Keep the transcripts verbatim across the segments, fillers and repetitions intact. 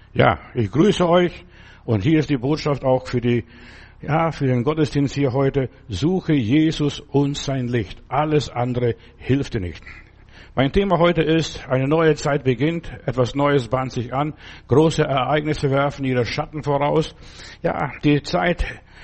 Ja, ich grüße euch und hier ist die Botschaft auch für die, ja, für den Gottesdienst hier heute. Suche Jesus und sein Licht. Alles andere hilft dir nicht. Mein Thema heute ist, eine neue Zeit beginnt, etwas Neues bahnt sich an, große Ereignisse werfen ihre Schatten voraus. Ja, die Zeit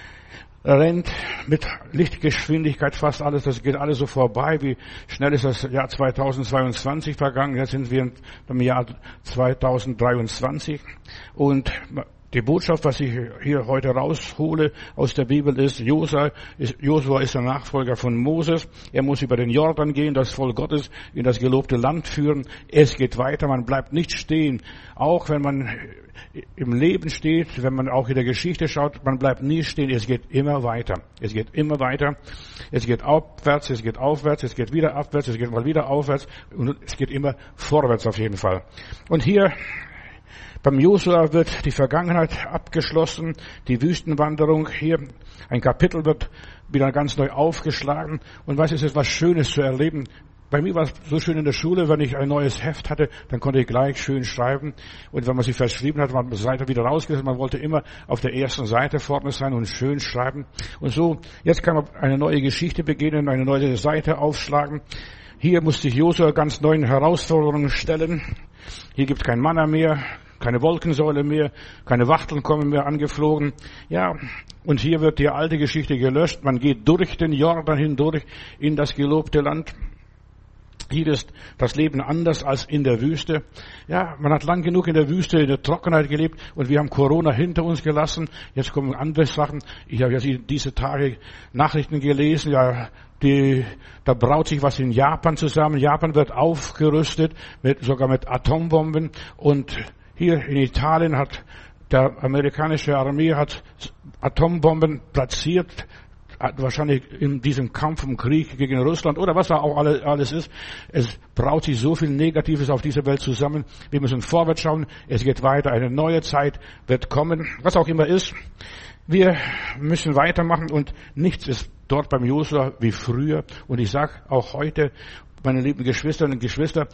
rennt mit Lichtgeschwindigkeit fast alles, das geht alles so vorbei. Wie schnell ist das Jahr zweitausendzweiundzwanzig vergangen? Jetzt sind wir im Jahr zweitausenddreiundzwanzig. Und die Botschaft, was ich hier heute raushole aus der Bibel ist, Josua ist, Josua ist der Nachfolger von Moses. Er muss über den Jordan gehen, das Volk Gottes in das gelobte Land führen. Es geht weiter, man bleibt nicht stehen. Auch wenn man im Leben steht, wenn man auch in der Geschichte schaut, man bleibt nie stehen. Es geht immer weiter. Es geht immer weiter. Es geht abwärts, es geht aufwärts, es geht wieder abwärts, es geht mal wieder aufwärts. Und es geht immer vorwärts auf jeden Fall. Und hier beim Josua wird die Vergangenheit abgeschlossen, die Wüstenwanderung hier, ein Kapitel wird wieder ganz neu aufgeschlagen. Und was ist es, was Schönes zu erleben? Bei mir war es so schön in der Schule, wenn ich ein neues Heft hatte, dann konnte ich gleich schön schreiben. Und wenn man sich verschrieben hat, war man die Seite wieder rausgerissen. Man wollte immer auf der ersten Seite vorne sein und schön schreiben. Und so, jetzt kann man eine neue Geschichte beginnen, eine neue Seite aufschlagen. Hier muss sich Josua ganz neuen Herausforderungen stellen. Hier gibt es kein Manna mehr, keine Wolkensäule mehr, keine Wachteln kommen mehr angeflogen. Ja, und hier wird die alte Geschichte gelöscht. Man geht durch den Jordan hindurch in das gelobte Land. Hier ist das Leben anders als in der Wüste. Ja, man hat lang genug in der Wüste, in der Trockenheit gelebt und wir haben Corona hinter uns gelassen. Jetzt kommen andere Sachen. Ich habe ja diese Tage Nachrichten gelesen, ja, die, da braut sich was in Japan zusammen. Japan wird aufgerüstet, mit, sogar mit Atombomben. Und hier in Italien hat der amerikanische Armee hat Atombomben platziert, wahrscheinlich in diesem Kampf im Krieg gegen Russland oder was da auch alles ist. Es braut sich so viel Negatives auf dieser Welt zusammen. Wir müssen vorwärts schauen. Es geht weiter. Eine neue Zeit wird kommen. Was auch immer ist. Wir müssen weitermachen und nichts ist dort beim Josua wie früher. Und ich sage auch heute, meine lieben Geschwister und Geschwister,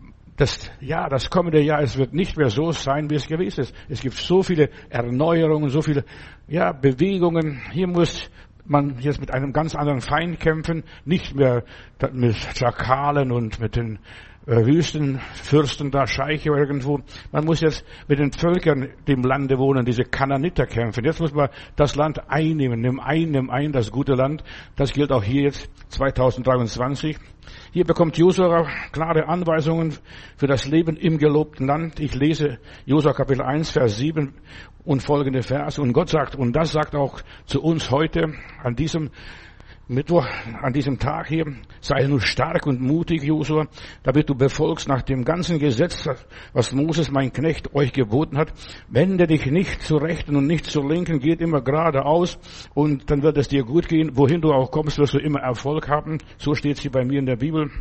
das, ja, das kommende Jahr, es wird nicht mehr so sein, wie es gewesen ist. Es gibt so viele Erneuerungen, so viele, ja, Bewegungen. Hier muss man jetzt mit einem ganz anderen Feind kämpfen, nicht mehr mit Schakalen und mit den äh, Wüstenfürsten da, Scheiche irgendwo. Man muss jetzt mit den Völkern, die im Lande wohnen, diese Kanaaniter kämpfen. Jetzt muss man das Land einnehmen. Nimm ein, nimm ein, das gute Land. Das gilt auch hier jetzt zweitausenddreiundzwanzig. Hier bekommt Josua klare Anweisungen für das Leben im gelobten Land. Ich lese Josua Kapitel eins, Vers sieben und folgende Verse. Und Gott sagt, und das sagt auch zu uns heute, an diesem Mittwoch, an diesem Tag hier, sei nur stark und mutig, Josua, damit du befolgst nach dem ganzen Gesetz, was Moses, mein Knecht, euch geboten hat. Wende dich nicht zur Rechten und nicht zur Linken, geht immer geradeaus und dann wird es dir gut gehen. Wohin du auch kommst, wirst du immer Erfolg haben. So steht es hier bei mir in der Bibel.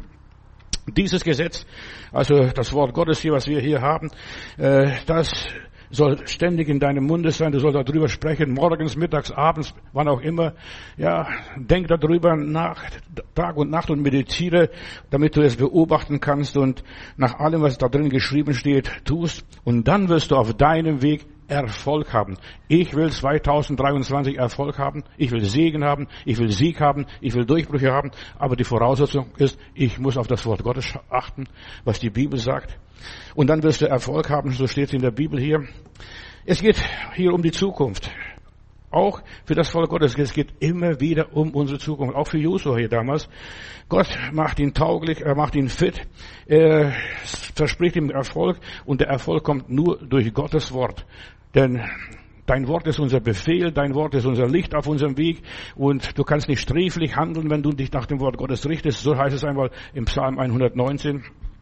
Dieses Gesetz, also das Wort Gottes hier, was wir hier haben, äh, das soll ständig in deinem Munde sein, du sollst darüber sprechen, morgens, mittags, abends, wann auch immer. Ja, denk darüber nach, Tag und Nacht und meditiere, damit du es beobachten kannst und nach allem, was da drin geschrieben steht, tust. Und dann wirst du auf deinem Weg Erfolg haben. Ich will zweitausenddreiundzwanzig Erfolg haben. Ich will Segen haben. Ich will Sieg haben. Ich will Durchbrüche haben. Aber die Voraussetzung ist, ich muss auf das Wort Gottes achten, was die Bibel sagt. Und dann wirst du Erfolg haben, so steht es in der Bibel hier. Es geht hier um die Zukunft. Auch für das Volk Gottes. Es geht immer wieder um unsere Zukunft. Auch für Josua hier damals. Gott macht ihn tauglich, er macht ihn fit. Er verspricht ihm Erfolg. Und der Erfolg kommt nur durch Gottes Wort. Denn dein Wort ist unser Befehl, dein Wort ist unser Licht auf unserem Weg. Und du kannst nicht sträflich handeln, wenn du dich nach dem Wort Gottes richtest. So heißt es einmal im Psalm hundertneunzehn.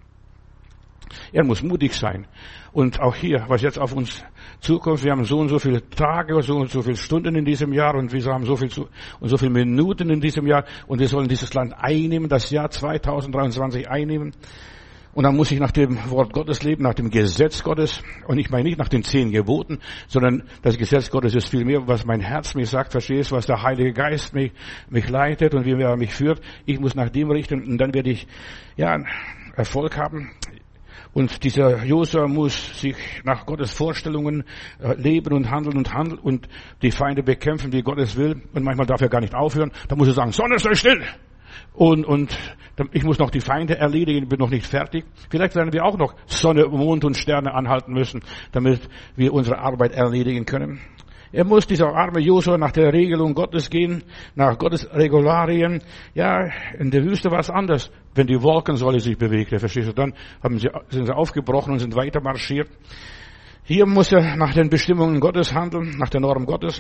Er muss mutig sein. Und auch hier, was jetzt auf uns zukommt, wir haben so und so viele Tage, so und so viele Stunden in diesem Jahr und wir haben so viel zu, und so viele Minuten in diesem Jahr und wir sollen dieses Land einnehmen, das Jahr zweitausenddreiundzwanzig einnehmen. Und dann muss ich nach dem Wort Gottes leben, nach dem Gesetz Gottes. Und ich meine nicht nach den zehn Geboten, sondern das Gesetz Gottes ist viel mehr, was mein Herz mir sagt, verstehst, was der Heilige Geist mich, mich leitet und wie er mich führt. Ich muss nach dem richten und dann werde ich, ja, Erfolg haben. Und dieser Josua muss sich nach Gottes Vorstellungen äh, leben und handeln und handeln und die Feinde bekämpfen, wie Gott es will. Und manchmal darf er gar nicht aufhören. Da muss er sagen, Sonne, sei still. Und, und ich muss noch die Feinde erledigen, bin noch nicht fertig. Vielleicht werden wir auch noch Sonne, Mond und Sterne anhalten müssen, damit wir unsere Arbeit erledigen können. Er muss, dieser arme Josua, nach der Regelung Gottes gehen, nach Gottes Regularien. Ja, in der Wüste war es anders. Wenn die Wolkensäule sich bewegte, verstehst du, dann haben sie, sind sie aufgebrochen und sind weiter marschiert. Hier muss er nach den Bestimmungen Gottes handeln, nach der Norm Gottes.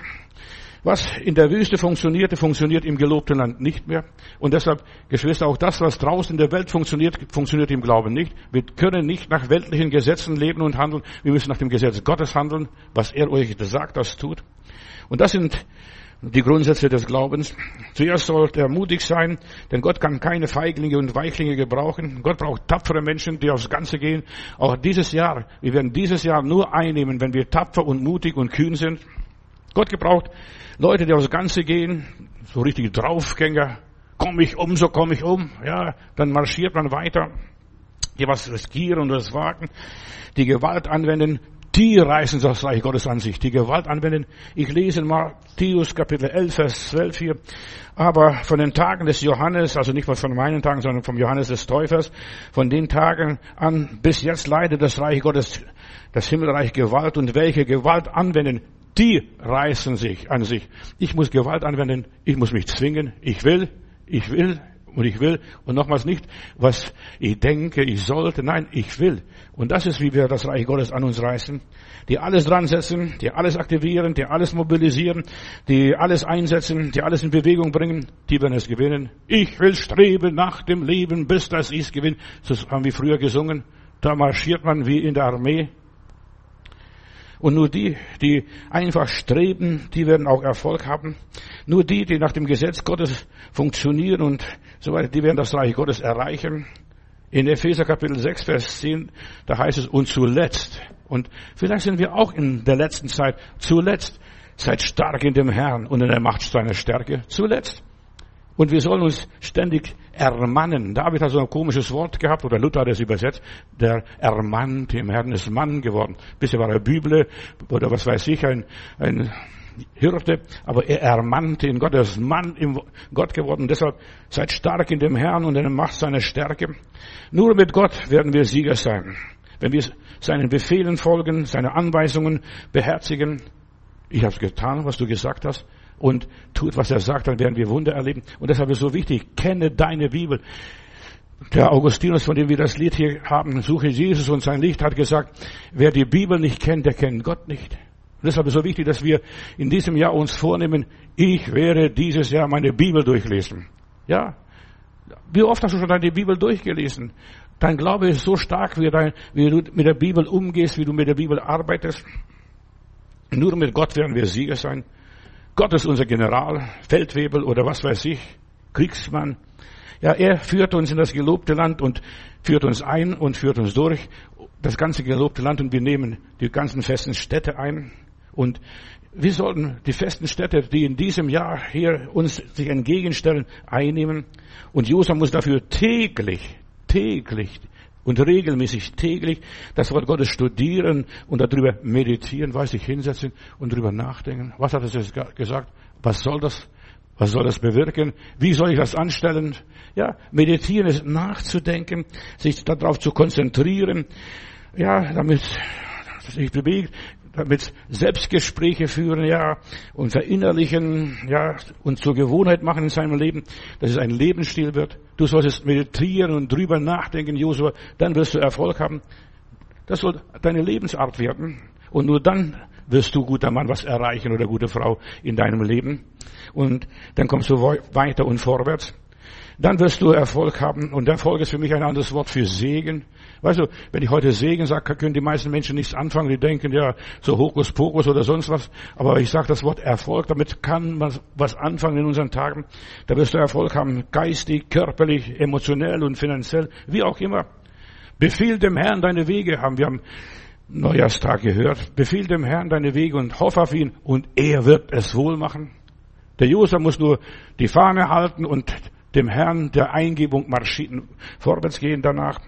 Was in der Wüste funktionierte, funktioniert im gelobten Land nicht mehr. Und deshalb, Geschwister, auch das, was draußen in der Welt funktioniert, funktioniert im Glauben nicht. Wir können nicht nach weltlichen Gesetzen leben und handeln. Wir müssen nach dem Gesetz Gottes handeln, was er euch sagt, das tut. Und das sind die Grundsätze des Glaubens. Zuerst sollte er mutig sein, denn Gott kann keine Feiglinge und Weichlinge gebrauchen. Gott braucht tapfere Menschen, die aufs Ganze gehen. Auch dieses Jahr, wir werden dieses Jahr nur einnehmen, wenn wir tapfer und mutig und kühn sind. Gott gebraucht Leute, die aufs Ganze gehen, so richtige Draufgänger. Komm ich um, so komme ich um. Ja, dann marschiert man weiter. Die was riskieren und was wagen. Die Gewalt anwenden. Die reißen das Reich Gottes an sich. Die Gewalt anwenden. Ich lese in Matthäus Kapitel elf, Vers zwölf hier. Aber von den Tagen des Johannes, also nicht von meinen Tagen, sondern vom Johannes des Täufers, von den Tagen an bis jetzt leidet das Reich Gottes, das Himmelreich Gewalt. Und welche Gewalt anwenden, die reißen sich an sich. Ich muss Gewalt anwenden, ich muss mich zwingen, ich will, ich will und ich will. Und nochmals nicht, was ich denke, ich sollte, nein, ich will. Und das ist, wie wir das Reich Gottes an uns reißen. Die alles dran setzen, die alles aktivieren, die alles mobilisieren, die alles einsetzen, die alles in Bewegung bringen, die werden es gewinnen. Ich will streben nach dem Leben, bis das ich es gewinne. Das haben wir früher gesungen. Da marschiert man wie in der Armee. Und nur die, die einfach streben, die werden auch Erfolg haben. Nur die, die nach dem Gesetz Gottes funktionieren und so weiter, die werden das Reich Gottes erreichen. In Epheser Kapitel sechs, Vers zehn, da heißt es, und zuletzt, und vielleicht sind wir auch in der letzten Zeit, zuletzt, seid stark in dem Herrn und in der Macht seiner Stärke, zuletzt. Und wir sollen uns ständig ermannen. David hat so ein komisches Wort gehabt, oder Luther hat es übersetzt, der ermannte im Herrn ist Mann geworden. Bisher war er Büble, oder was weiß ich, ein, ein Hirte, aber er ermannte in Gott, er ist Mann im Gott geworden. Deshalb seid stark in dem Herrn und in der Macht seiner Stärke. Nur mit Gott werden wir Sieger sein. Wenn wir seinen Befehlen folgen, seine Anweisungen beherzigen. Ich habe es getan, was du gesagt hast. Und tut, was er sagt, dann werden wir Wunder erleben. Und deshalb ist es so wichtig, kenne deine Bibel. Der Augustinus, von dem wir das Lied hier haben, suche Jesus und sein Licht, hat gesagt, wer die Bibel nicht kennt, der kennt Gott nicht. Und deshalb ist es so wichtig, dass wir in diesem Jahr uns vornehmen, ich werde dieses Jahr meine Bibel durchlesen. Ja. Wie oft hast du schon deine Bibel durchgelesen? Dein Glaube ist so stark, wie, dein, wie du mit der Bibel umgehst, wie du mit der Bibel arbeitest. Nur mit Gott werden wir Sieger sein. Gott ist unser General, Feldwebel oder was weiß ich, Kriegsmann. Ja, er führt uns in das gelobte Land und führt uns ein und führt uns durch das ganze gelobte Land und wir nehmen die ganzen festen Städte ein. Und wir sollten die festen Städte, die in diesem Jahr hier uns sich entgegenstellen, einnehmen. Und Josua muss dafür täglich, täglich und regelmäßig täglich das Wort Gottes studieren und darüber meditieren, weiß ich, hinsetzen und darüber nachdenken. Was hat es jetzt gesagt? Was soll das? Was soll das bewirken? Wie soll ich das anstellen? Ja, meditieren ist nachzudenken, sich darauf zu konzentrieren. Ja, damit sich bewegt, damit Selbstgespräche führen, ja, und verinnerlichen, ja, und zur Gewohnheit machen in seinem Leben, dass es ein Lebensstil wird. Du solltest meditieren und drüber nachdenken, Josua, dann wirst du Erfolg haben. Das soll deine Lebensart werden. Und nur dann wirst du, guter Mann, was erreichen oder gute Frau in deinem Leben. Und dann kommst du weiter und vorwärts. Dann wirst du Erfolg haben. Und Erfolg ist für mich ein anderes Wort für Segen. Weißt du, wenn ich heute Segen sage, können die meisten Menschen nichts anfangen. Die denken, ja, so Hokuspokus oder sonst was. Aber ich sage das Wort Erfolg, damit kann man was anfangen in unseren Tagen. Da wirst du Erfolg haben, geistig, körperlich, emotionell und finanziell, wie auch immer. Befiehl dem Herrn deine Wege, haben wir am Neujahrstag gehört. Befiehl dem Herrn deine Wege und hoffe auf ihn und er wird es wohl machen. Der Josua muss nur die Fahne halten und dem Herrn der Eingebung marschieren, vorwärts gehen danach.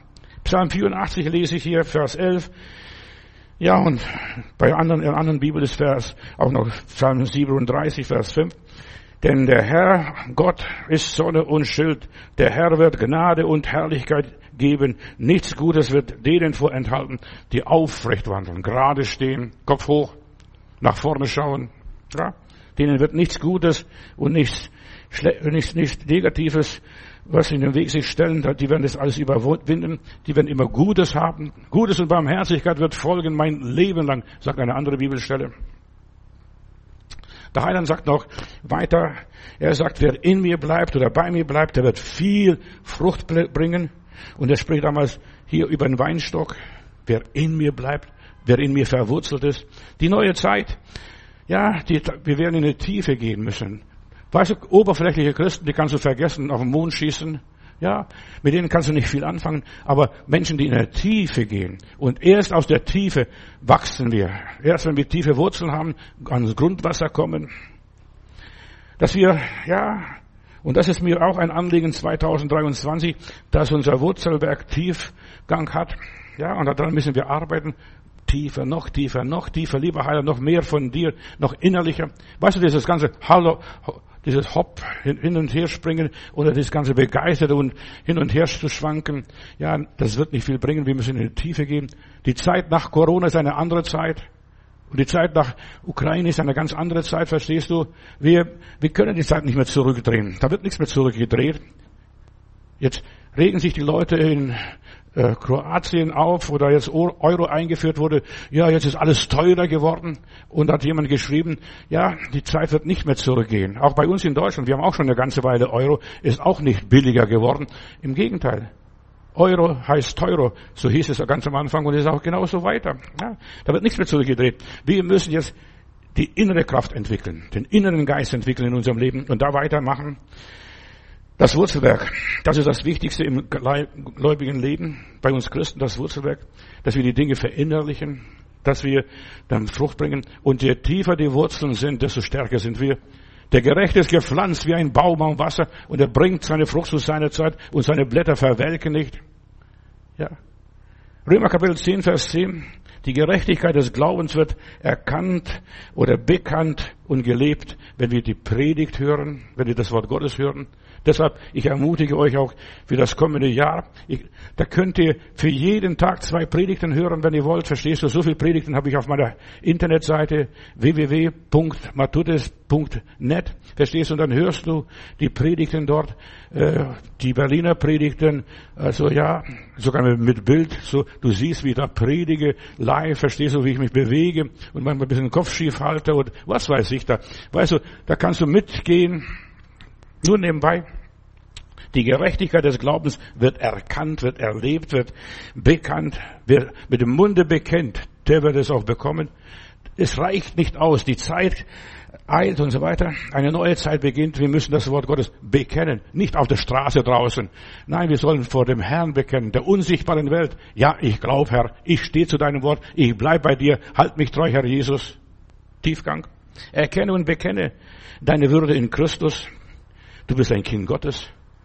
Psalm vierundachtzig lese ich hier, Vers elf. Ja, und bei anderen, in anderen Bibel ist Vers, auch noch Psalm siebenunddreißig, Vers fünf. Denn der Herr, Gott, ist Sonne und Schild. Der Herr wird Gnade und Herrlichkeit geben. Nichts Gutes wird denen vorenthalten, die aufrecht wandeln, gerade stehen, Kopf hoch, nach vorne schauen. Ja? Denen wird nichts Gutes und nichts, nichts, nichts Negatives, was in den Weg sich stellen, die werden das alles überwinden, die werden immer Gutes haben. Gutes und Barmherzigkeit wird folgen mein Leben lang, sagt eine andere Bibelstelle. Der Heiland sagt noch weiter, er sagt, wer in mir bleibt oder bei mir bleibt, der wird viel Frucht bringen. Und er spricht damals hier über den Weinstock, wer in mir bleibt, wer in mir verwurzelt ist. Die neue Zeit, ja, die, wir werden in die Tiefe gehen müssen. Weißt du, oberflächliche Christen, die kannst du vergessen, auf den Mond schießen. Ja, mit denen kannst du nicht viel anfangen. Aber Menschen, die in der Tiefe gehen. Und erst aus der Tiefe wachsen wir. Erst wenn wir tiefe Wurzeln haben, ans Grundwasser kommen. Dass wir, ja, und das ist mir auch ein Anliegen zweitausenddreiundzwanzig, dass unser Wurzelwerk Tiefgang hat. Ja, und daran müssen wir arbeiten. Tiefer, noch tiefer, noch tiefer, lieber Heiler, noch mehr von dir, noch innerlicher. Weißt du, dieses ganze Hallo, dieses Hopp, hin und her springen oder das ganze Begeisterte und hin und her zu schwanken, ja, das wird nicht viel bringen. Wir müssen in die Tiefe gehen. Die Zeit nach Corona ist eine andere Zeit. Und die Zeit nach Ukraine ist eine ganz andere Zeit, verstehst du? Wir, wir können die Zeit nicht mehr zurückdrehen. Da wird nichts mehr zurückgedreht. Jetzt regen sich die Leute in äh, Kroatien auf, wo da jetzt Euro eingeführt wurde. Ja, jetzt ist alles teurer geworden. Und da hat jemand geschrieben, ja, die Zeit wird nicht mehr zurückgehen. Auch bei uns in Deutschland, wir haben auch schon eine ganze Weile Euro, ist auch nicht billiger geworden. Im Gegenteil. Euro heißt Teuro, so hieß es ganz am Anfang und ist auch genauso weiter. Ja, da wird nichts mehr zurückgedreht. Wir müssen jetzt die innere Kraft entwickeln, den inneren Geist entwickeln in unserem Leben und da weitermachen. Das Wurzelwerk, das ist das Wichtigste im gläubigen Leben, bei uns Christen, das Wurzelwerk, dass wir die Dinge verinnerlichen, dass wir dann Frucht bringen und je tiefer die Wurzeln sind, desto stärker sind wir. Der Gerechte ist gepflanzt wie ein Baum am Wasser und er bringt seine Frucht zu seiner Zeit und seine Blätter verwelken nicht. Ja. Römer Kapitel zehn, Vers zehn. Die Gerechtigkeit des Glaubens wird erkannt oder bekannt und gelebt, wenn wir die Predigt hören, wenn wir das Wort Gottes hören. Deshalb, ich ermutige euch auch für das kommende Jahr. Ich, da könnt ihr für jeden Tag zwei Predigten hören, wenn ihr wollt. Verstehst du? So viele Predigten habe ich auf meiner Internetseite w w w punkt matutes punkt net. Verstehst du? Und dann hörst du die Predigten dort, äh, die Berliner Predigten. Also ja, sogar mit Bild. So, du siehst, wie ich da predige, live. Verstehst du, wie ich mich bewege und manchmal ein bisschen den Kopf schief halte und was weiß ich da. Weißt du, da kannst du mitgehen. Nur nebenbei, die Gerechtigkeit des Glaubens wird erkannt, wird erlebt, wird bekannt. Wer mit dem Munde bekennt, der wird es auch bekommen. Es reicht nicht aus, die Zeit eilt und so weiter. Eine neue Zeit beginnt, wir müssen das Wort Gottes bekennen. Nicht auf der Straße draußen. Nein, wir sollen vor dem Herrn bekennen, der unsichtbaren Welt. Ja, ich glaube, Herr, ich stehe zu deinem Wort, ich bleib bei dir, halt mich treu, Herr Jesus. Tiefgang. Erkenne und bekenne deine Würde in Christus. Du bist ein Kind Gottes,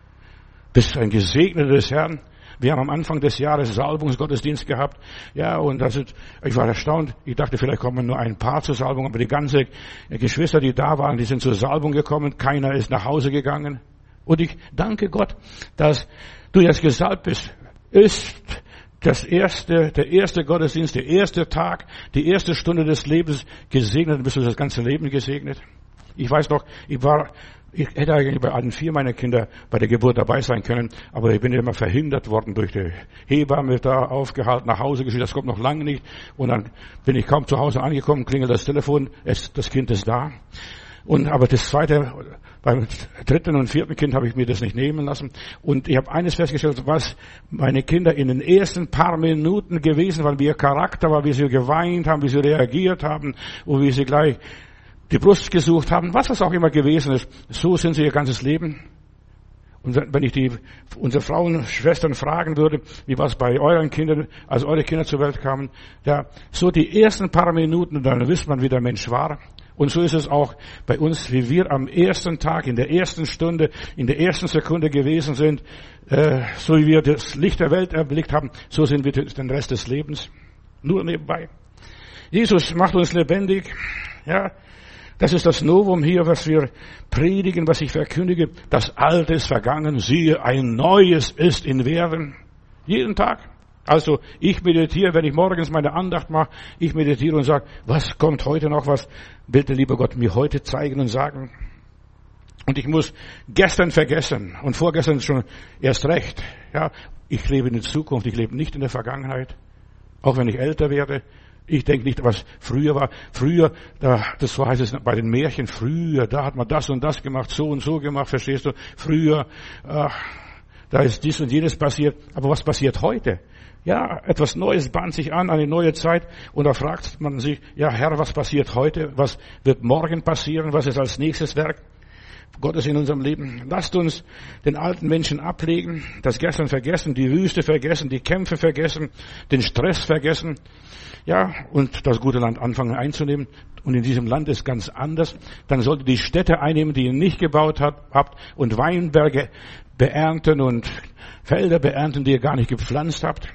bist ein Gesegneter des Herrn. Wir haben am Anfang des Jahres Salbungsgottesdienst gehabt. Ja, und das ist, ich war erstaunt. Ich dachte, vielleicht kommen nur ein paar zur Salbung, aber die ganze Geschwister, die da waren, die sind zur Salbung gekommen. Keiner ist nach Hause gegangen. Und ich danke Gott, dass du jetzt gesalbt bist. Ist das erste, der erste Gottesdienst, der erste Tag, die erste Stunde des Lebens gesegnet, dann bist du das ganze Leben gesegnet. Ich weiß noch, ich war, ich hätte eigentlich bei allen vier meiner Kinder bei der Geburt dabei sein können, aber ich bin immer verhindert worden durch die Hebamme da aufgehalten, nach Hause geschickt, das kommt noch lange nicht. Und dann bin ich kaum zu Hause angekommen, klingelt das Telefon, es, das Kind ist da. Und aber das zweite, beim dritten und vierten Kind habe ich mir das nicht nehmen lassen. Und ich habe eines festgestellt, was meine Kinder in den ersten paar Minuten gewesen waren, wie ihr Charakter war, wie sie geweint haben, wie sie reagiert haben und wie sie gleich die Brust gesucht haben, was das auch immer gewesen ist. So sind sie ihr ganzes Leben. Und wenn ich die, unsere Frauen, Schwestern fragen würde, wie war es bei euren Kindern, als eure Kinder zur Welt kamen, ja, so die ersten paar Minuten, dann wisst man, wie der Mensch war. Und so ist es auch bei uns, wie wir am ersten Tag, in der ersten Stunde, in der ersten Sekunde gewesen sind, äh, so wie wir das Licht der Welt erblickt haben, so sind wir den Rest des Lebens. Nur nebenbei. Jesus macht uns lebendig. Ja, das ist das Novum hier, was wir predigen, was ich verkündige. Das Alte ist vergangen, siehe, ein Neues ist in Werden. Jeden Tag. Also ich meditiere, wenn ich morgens meine Andacht mache, ich meditiere und sage, was kommt heute noch, was will der liebe Gott mir heute zeigen und sagen? Und ich muss gestern vergessen und vorgestern schon erst recht. Ja, ich lebe in der Zukunft, ich lebe nicht in der Vergangenheit. Auch wenn ich älter werde. Ich denke nicht, was früher war. Früher, da, das so heißt es bei den Märchen, früher, da hat man das und das gemacht, so und so gemacht, verstehst du? Früher, ach, da ist dies und jenes passiert. Aber was passiert heute? Ja, etwas Neues bahnt sich an, eine neue Zeit. Und da fragt man sich, ja Herr, was passiert heute? Was wird morgen passieren? Was ist als nächstes Werk Gottes in unserem Leben? Lasst uns den alten Menschen ablegen, das Gestern vergessen, die Wüste vergessen, die Kämpfe vergessen, den Stress vergessen. Ja, und das gute Land anfangen einzunehmen. Und in diesem Land ist ganz anders. Dann solltet ihr die Städte einnehmen, die ihr nicht gebaut habt, und Weinberge beernten und Felder beernten, die ihr gar nicht gepflanzt habt.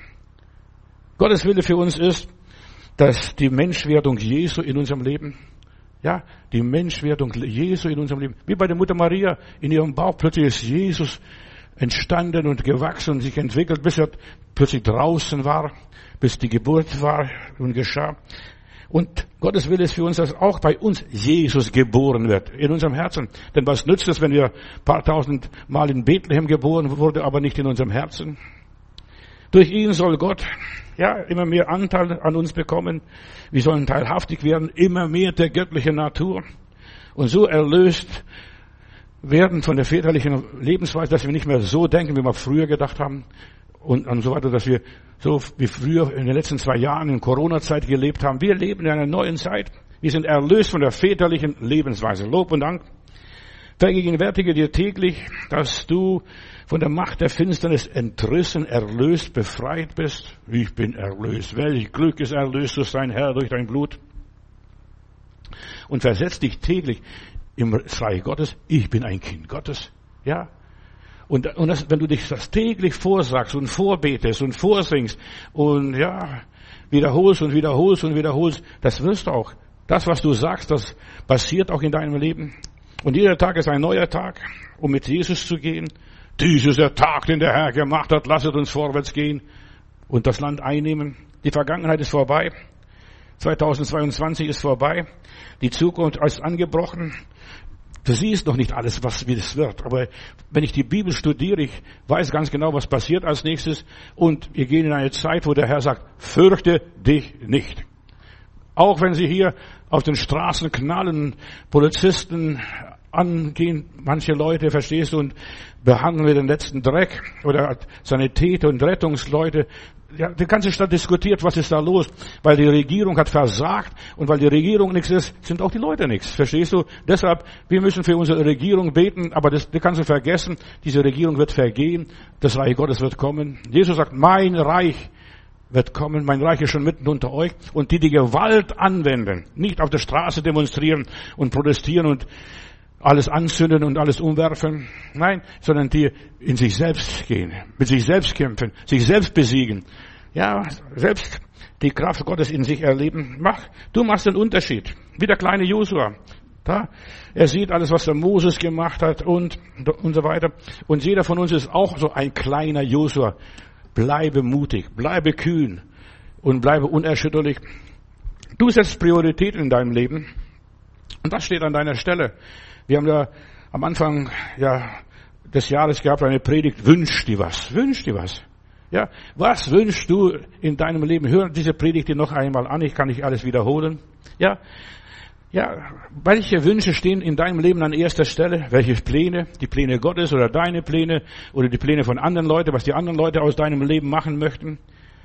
Gottes Wille für uns ist, dass die Menschwerdung Jesu in unserem Leben, ja, die Menschwerdung Jesu in unserem Leben, wie bei der Mutter Maria, in ihrem Bauch plötzlich ist Jesus entstanden und gewachsen und sich entwickelt, bis er plötzlich draußen war, bis die Geburt war und geschah. Und Gottes Wille ist für uns, dass auch bei uns Jesus geboren wird, in unserem Herzen. Denn was nützt es, wenn wir ein paar tausend Mal in Bethlehem geboren wurden, aber nicht in unserem Herzen? Durch ihn soll Gott, ja, immer mehr Anteil an uns bekommen. Wir sollen teilhaftig werden, immer mehr der göttlichen Natur. Und so erlöst werden von der väterlichen Lebensweise, dass wir nicht mehr so denken, wie wir früher gedacht haben. Und, und so weiter, dass wir so wie früher in den letzten zwei Jahren in Corona-Zeit gelebt haben. Wir leben in einer neuen Zeit. Wir sind erlöst von der väterlichen Lebensweise. Lob und Dank. Vergegenwärtige dir täglich, dass du von der Macht der Finsternis entrissen, erlöst, befreit bist. Ich bin erlöst. Welch Glück ist erlöst zu sein, Herr, durch dein Blut. Und versetz dich täglich im Reich Gottes. Ich bin ein Kind Gottes. Ja. Und, und das, wenn du dich das täglich vorsagst und vorbetest und vorsingst und ja, wiederholst und wiederholst und wiederholst, das wirst du auch. Das, was du sagst, das passiert auch in deinem Leben. Und jeder Tag ist ein neuer Tag, um mit Jesus zu gehen. Dies ist der Tag, den der Herr gemacht hat. Lasset uns vorwärts gehen und das Land einnehmen. Die Vergangenheit ist vorbei. zweitausendzweiundzwanzig ist vorbei. Die Zukunft ist angebrochen. Du siehst noch nicht alles, was wie es wird. Aber wenn ich die Bibel studiere, ich weiß ganz genau, was passiert als nächstes. Und wir gehen in eine Zeit, wo der Herr sagt, fürchte dich nicht. Auch wenn sie hier auf den Straßen knallen, Polizisten angehen, manche Leute, verstehst du, und behandeln wir den letzten Dreck, oder Sanitäter und Rettungsleute. Ja, die ganze Stadt diskutiert, was ist da los, weil die Regierung hat versagt, und weil die Regierung nichts ist, sind auch die Leute nichts, verstehst du? Deshalb, wir müssen für unsere Regierung beten, aber das, das kannst du vergessen, diese Regierung wird vergehen, das Reich Gottes wird kommen. Jesus sagt, mein Reich wird kommen, mein Reich ist schon mitten unter euch, und die die Gewalt anwenden, nicht auf der Straße demonstrieren und protestieren und alles anzünden und alles umwerfen, nein, sondern die in sich selbst gehen, mit sich selbst kämpfen, sich selbst besiegen, ja, selbst die Kraft Gottes in sich erleben. Mach, du machst den Unterschied, wie der kleine Josua. Da, er sieht alles, was der Moses gemacht hat und und so weiter. Und jeder von uns ist auch so ein kleiner Josua. Bleibe mutig, bleibe kühn und bleibe unerschütterlich. Du setzt Prioritäten in deinem Leben, und das steht an deiner Stelle. Wir haben ja am Anfang ja des Jahres gehabt eine Predigt, wünsch dir was, wünsch dir was. Ja, was wünschst du in deinem Leben? Hör diese Predigt dir noch einmal an, ich kann nicht alles wiederholen. Ja, ja, welche Wünsche stehen in deinem Leben an erster Stelle? Welche Pläne? Die Pläne Gottes oder deine Pläne oder die Pläne von anderen Leuten, was die anderen Leute aus deinem Leben machen möchten?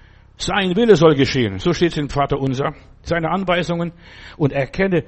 Sein Wille soll geschehen. So steht es im Vater unser. Seine Anweisungen, und erkenne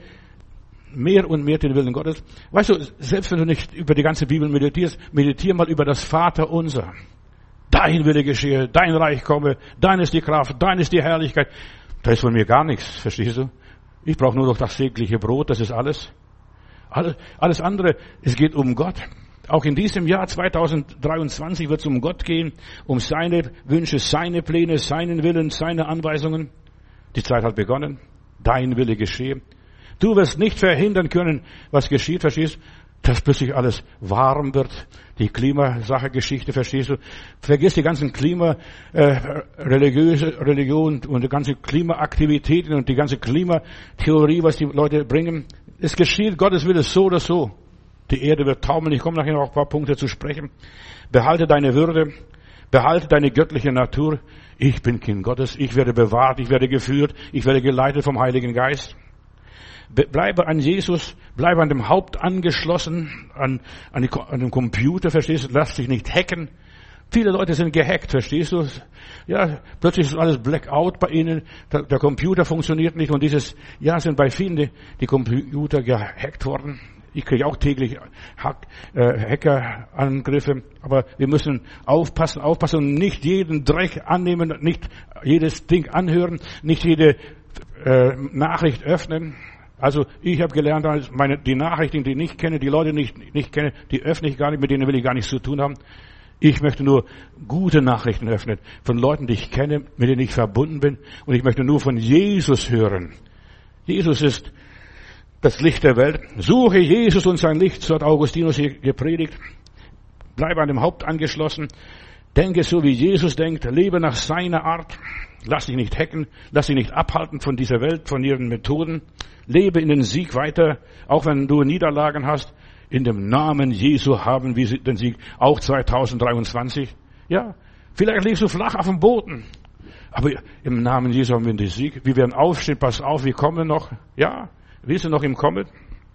mehr und mehr den Willen Gottes. Weißt du, selbst wenn du nicht über die ganze Bibel meditierst, meditier mal über das Vater unser. Dein Wille geschehe, dein Reich komme, dein ist die Kraft, dein ist die Herrlichkeit. Da ist von mir gar nichts, verstehst du? Ich brauche nur noch das tägliche Brot, das ist alles. Alles, alles andere, es geht um Gott. Auch in diesem Jahr zweitausenddreiundzwanzig wird es um Gott gehen, um seine Wünsche, seine Pläne, seinen Willen, seine Anweisungen. Die Zeit hat begonnen. Dein Wille geschehe. Du wirst nicht verhindern können, was geschieht, verstehst du? Dass plötzlich alles warm wird. Die Klimasache, Geschichte, verstehst du? Vergiss die ganzen Klima, äh, religiöse Religion und die ganzen Klimaaktivitäten und die ganze Klimatheorie, was die Leute bringen. Es geschieht Gottes Wille so oder so. Die Erde wird taumeln. Ich komme nachher noch auf ein paar Punkte zu sprechen. Behalte deine Würde. Behalte deine göttliche Natur. Ich bin Kind Gottes. Ich werde bewahrt. Ich werde geführt. Ich werde geleitet vom Heiligen Geist. Bleibe an Jesus. Bleibe an dem Haupt angeschlossen. An, an, die, an dem Computer, verstehst du? Lass dich nicht hacken. Viele Leute sind gehackt, verstehst du? Ja, plötzlich ist alles Blackout bei ihnen. Der, der Computer funktioniert nicht. Und dieses, ja, sind bei vielen die, die Computer gehackt worden. Ich kriege auch täglich Hack, äh, Hackerangriffe, aber wir müssen aufpassen, aufpassen und nicht jeden Dreck annehmen, nicht jedes Ding anhören, nicht jede äh, Nachricht öffnen. Also ich habe gelernt, meine, die Nachrichten, die ich nicht kenne, die Leute nicht nicht kenne, die öffne ich gar nicht, mit denen will ich gar nichts zu tun haben. Ich möchte nur gute Nachrichten öffnen von Leuten, die ich kenne, mit denen ich verbunden bin, und ich möchte nur von Jesus hören. Jesus ist das Licht der Welt. Suche Jesus und sein Licht, so hat Augustinus hier gepredigt. Bleibe an dem Haupt angeschlossen. Denke so, wie Jesus denkt. Lebe nach seiner Art. Lass dich nicht hacken. Lass dich nicht abhalten von dieser Welt, von ihren Methoden. Lebe in den Sieg weiter, auch wenn du Niederlagen hast. In dem Namen Jesu haben wir den Sieg, auch zweitausenddreiundzwanzig. Ja, vielleicht lebst du flach auf dem Boden. Aber im Namen Jesu haben wir den Sieg. Wir werden aufstehen, pass auf, wir kommen noch. Ja, wir sind noch im Kommen.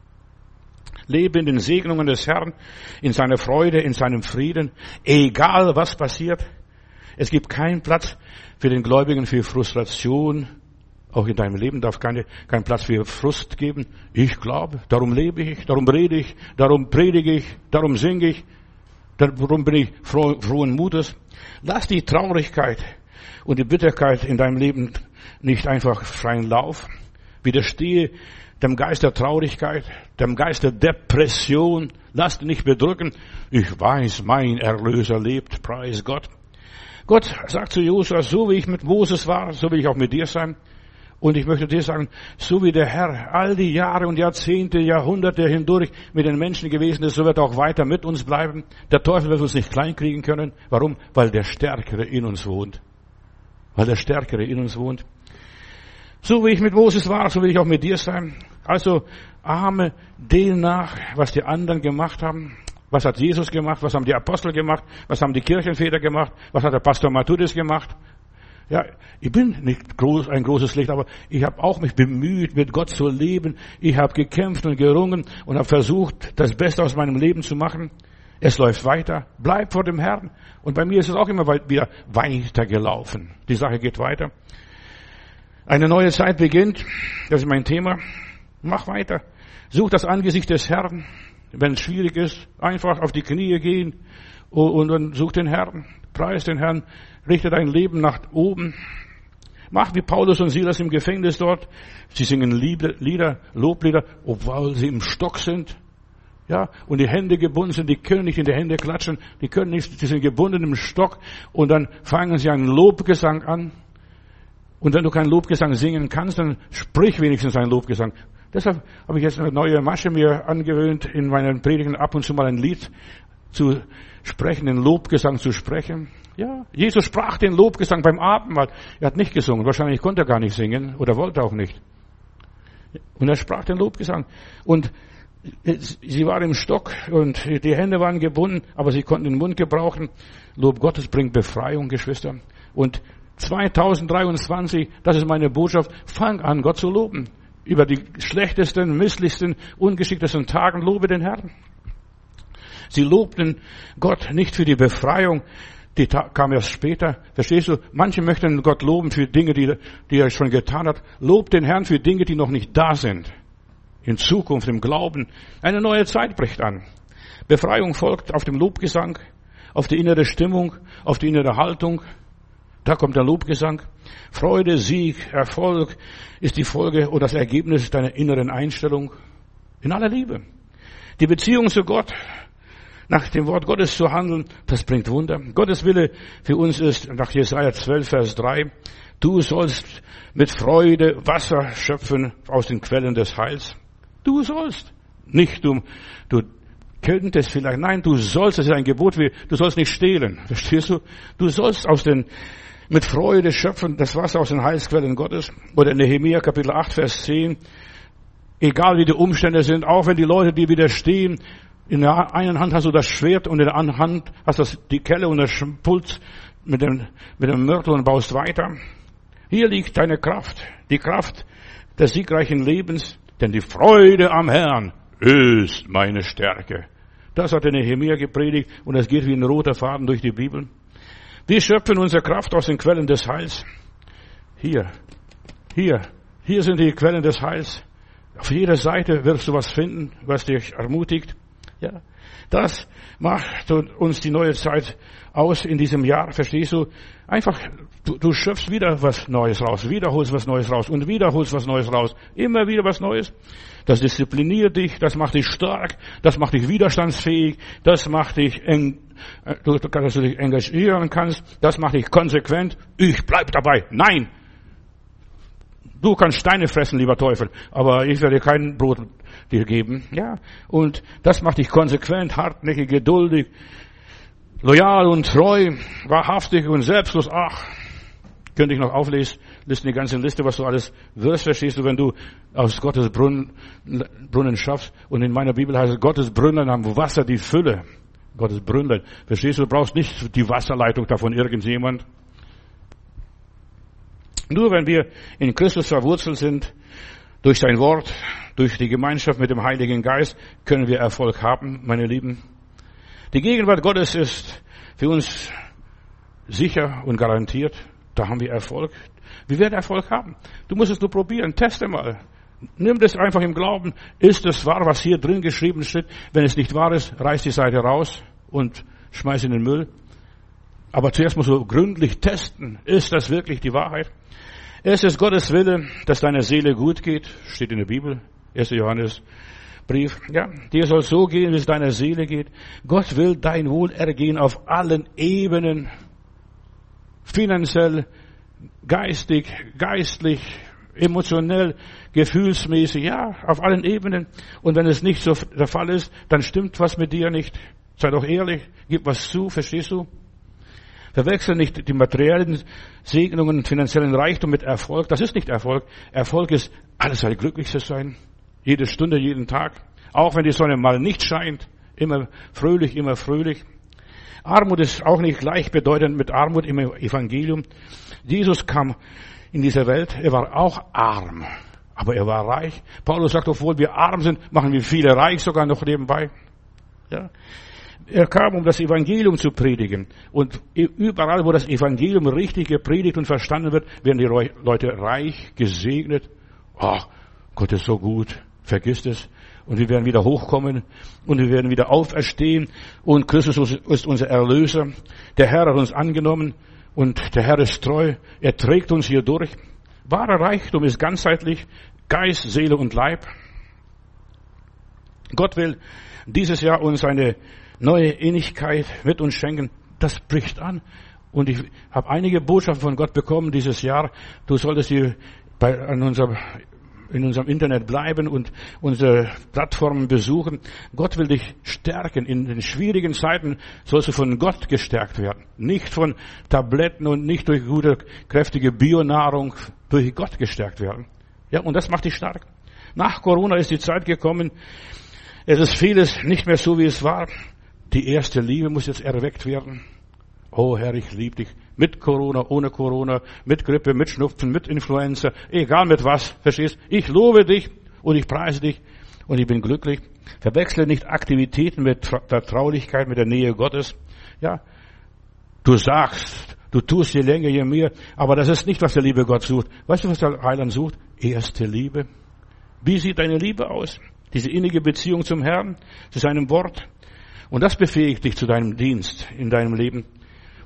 Lebe in den Segnungen des Herrn, in seiner Freude, in seinem Frieden, egal was passiert. Es gibt keinen Platz für den Gläubigen für Frustration. Auch in deinem Leben darf keine, kein Platz für Frust geben. Ich glaube, darum lebe ich, darum rede ich, darum predige ich, darum singe ich, darum bin ich froh, frohen Mutes. Lass die Traurigkeit und die Bitterkeit in deinem Leben nicht einfach freien Lauf. Widerstehe dem Geist der Traurigkeit, dem Geist der Depression. Lass dich nicht bedrücken. Ich weiß, mein Erlöser lebt. Preis Gott. Gott sagt zu Josua, so wie ich mit Moses war, so will ich auch mit dir sein. Und ich möchte dir sagen, so wie der Herr all die Jahre und Jahrzehnte, Jahrhunderte hindurch mit den Menschen gewesen ist, so wird er auch weiter mit uns bleiben. Der Teufel wird uns nicht kleinkriegen können. Warum? Weil der Stärkere in uns wohnt. Weil der Stärkere in uns wohnt. So wie ich mit Moses war, so will ich auch mit dir sein. Also ahme dem nach, was die anderen gemacht haben. Was hat Jesus gemacht? Was haben die Apostel gemacht? Was haben die Kirchenväter gemacht? Was hat der Pastor Matthäus gemacht? Ja, ich bin nicht groß, ein großes Licht, aber ich habe auch mich bemüht, mit Gott zu leben. Ich habe gekämpft und gerungen und habe versucht, das Beste aus meinem Leben zu machen. Es läuft weiter. Bleib vor dem Herrn. Und bei mir ist es auch immer wieder weitergelaufen. Die Sache geht weiter. Eine neue Zeit beginnt. Das ist mein Thema. Mach weiter. Such das Angesicht des Herrn. Wenn es schwierig ist, einfach auf die Knie gehen und dann such den Herrn. Preis den Herrn. Richte dein Leben nach oben. Mach wie Paulus und Silas im Gefängnis dort. Sie singen Lieder, Lieder, Loblieder, obwohl sie im Stock sind. Ja, und die Hände gebunden sind, die können nicht in die Hände klatschen, die können nicht, sie sind gebunden im Stock und dann fangen sie einen Lobgesang an. Und wenn du keinen Lobgesang singen kannst, dann sprich wenigstens einen Lobgesang. Deshalb habe ich jetzt eine neue Masche mir angewöhnt, in meinen Predigten ab und zu mal ein Lied zu sprechen, den Lobgesang zu sprechen. Ja, Jesus sprach den Lobgesang beim Abendmahl. Er hat nicht gesungen, wahrscheinlich konnte er gar nicht singen oder wollte auch nicht. Und er sprach den Lobgesang. Und sie war im Stock und die Hände waren gebunden, aber sie konnten den Mund gebrauchen. Lob Gottes bringt Befreiung, Geschwister. Und zweitausenddreiundzwanzig, das ist meine Botschaft, fang an, Gott zu loben. Über die schlechtesten, misslichsten, ungeschicktesten Tagen lobe den Herrn. Sie lobten Gott nicht für die Befreiung, die kam erst später. Verstehst du? Manche möchten Gott loben für Dinge, die, die er schon getan hat. Lob den Herrn für Dinge, die noch nicht da sind. In Zukunft, im Glauben. Eine neue Zeit bricht an. Befreiung folgt auf dem Lobgesang, auf die innere Stimmung, auf die innere Haltung. Da kommt der Lobgesang. Freude, Sieg, Erfolg ist die Folge oder das Ergebnis deiner inneren Einstellung. In aller Liebe. Die Beziehung zu Gott, nach dem Wort Gottes zu handeln, das bringt Wunder. Gottes Wille für uns ist, nach Jesaja zwölf, Vers drei, du sollst mit Freude Wasser schöpfen aus den Quellen des Heils. Du sollst. Nicht du, du könntest vielleicht, nein, du sollst, das ist ein Gebot, wie, du sollst nicht stehlen. Verstehst du? Du sollst aus den, mit Freude schöpfen das Wasser aus den Heilsquellen Gottes. Oder in Nehemia Kapitel acht, Vers zehn, egal wie die Umstände sind, auch wenn die Leute dir widerstehen, in der einen Hand hast du das Schwert und in der anderen Hand hast du die Kelle und das Pult mit dem, mit dem Mörtel und baust weiter. Hier liegt deine Kraft, die Kraft des siegreichen Lebens, denn die Freude am Herrn ist meine Stärke. Das hat der Nehemia gepredigt und es geht wie ein roter Faden durch die Bibel. Wir schöpfen unsere Kraft aus den Quellen des Heils. Hier, hier, hier sind die Quellen des Heils. Auf jeder Seite wirst du was finden, was dich ermutigt. Ja, das macht uns die neue Zeit aus in diesem Jahr, verstehst du? Einfach, du, du schöpfst wieder was Neues raus, wiederholst was Neues raus und wiederholst was Neues raus. Immer wieder was Neues. Das diszipliniert dich, das macht dich stark, das macht dich widerstandsfähig, das macht dich eng, du, dass du dich engagieren kannst, das macht dich konsequent. Ich bleib dabei. Nein! Du kannst Steine fressen, lieber Teufel, aber ich werde dir kein Brot dir geben. Ja, und das macht dich konsequent, hartnäckig, geduldig, loyal und treu, wahrhaftig und selbstlos. Ach, könnte ich noch auflesen, listen die ganze Liste, was du alles wirst, verstehst du, wenn du aus Gottes Brunnen, Brunnen schaffst. Und in meiner Bibel heißt es, Gottes Brunnen haben Wasser die Fülle. Gottes Brunnen. Verstehst du, du brauchst nicht die Wasserleitung davon irgendjemand. Nur wenn wir in Christus verwurzelt sind, durch sein Wort, durch die Gemeinschaft mit dem Heiligen Geist, können wir Erfolg haben, meine Lieben. Die Gegenwart Gottes ist für uns sicher und garantiert. Da haben wir Erfolg. Wir werden Erfolg haben. Du musst es nur probieren. Teste mal. Nimm das einfach im Glauben. Ist es wahr, was hier drin geschrieben steht? Wenn es nicht wahr ist, reiß die Seite raus und schmeiß in den Müll. Aber zuerst musst du gründlich testen. Ist das wirklich die Wahrheit? Es ist Gottes Wille, dass deiner Seele gut geht. Steht in der Bibel. erster Johannes Brief. Ja, dir soll so gehen, wie es deiner Seele geht. Gott will dein Wohlergehen auf allen Ebenen. Finanziell, geistig, geistlich, emotionell, gefühlsmäßig, ja, auf allen Ebenen. Und wenn es nicht so der Fall ist, dann stimmt was mit dir nicht. Sei doch ehrlich, gib was zu, verstehst du? Verwechsel nicht die materiellen Segnungen und finanziellen Reichtum mit Erfolg. Das ist nicht Erfolg. Erfolg ist, alles soll glücklich zu sein. Jede Stunde, jeden Tag. Auch wenn die Sonne mal nicht scheint. Immer fröhlich, immer fröhlich. Armut ist auch nicht gleichbedeutend mit Armut im Evangelium. Jesus kam in diese Welt, er war auch arm, aber er war reich. Paulus sagt, obwohl wir arm sind, machen wir viele reich sogar noch nebenbei. Ja. Er kam, um das Evangelium zu predigen. Und überall, wo das Evangelium richtig gepredigt und verstanden wird, werden die Leute reich, gesegnet. Ach, Gott ist so gut. Vergiss es. Und wir werden wieder hochkommen. Und wir werden wieder auferstehen. Und Christus ist unser Erlöser. Der Herr hat uns angenommen. Und der Herr ist treu. Er trägt uns hier durch. Wahrer Reichtum ist ganzheitlich. Geist, Seele und Leib. Gott will dieses Jahr uns eine neue Innigkeit mit uns schenken, das bricht an. Und ich habe einige Botschaften von Gott bekommen dieses Jahr. Du solltest hier bei, an unserem, in unserem Internet bleiben und unsere Plattformen besuchen. Gott will dich stärken. In den schwierigen Zeiten sollst du von Gott gestärkt werden. Nicht von Tabletten und nicht durch gute, kräftige Bionahrung, durch Gott gestärkt werden. Ja, und das macht dich stark. Nach Corona ist die Zeit gekommen. Es ist vieles nicht mehr so, wie es war. Die erste Liebe muss jetzt erweckt werden. Oh Herr, ich liebe dich. Mit Corona, ohne Corona, mit Grippe, mit Schnupfen, mit Influenza, egal mit was, verstehst? Ich lobe dich und ich preise dich und ich bin glücklich. Verwechsle nicht Aktivitäten mit Vertraulichkeit, mit der Nähe Gottes. Ja, du sagst, du tust je länger, je mehr, aber das ist nicht, was der liebe Gott sucht. Weißt du, was der Heiland sucht? Erste Liebe. Wie sieht deine Liebe aus? Diese innige Beziehung zum Herrn, zu seinem Wort. Und das befähigt dich zu deinem Dienst in deinem Leben.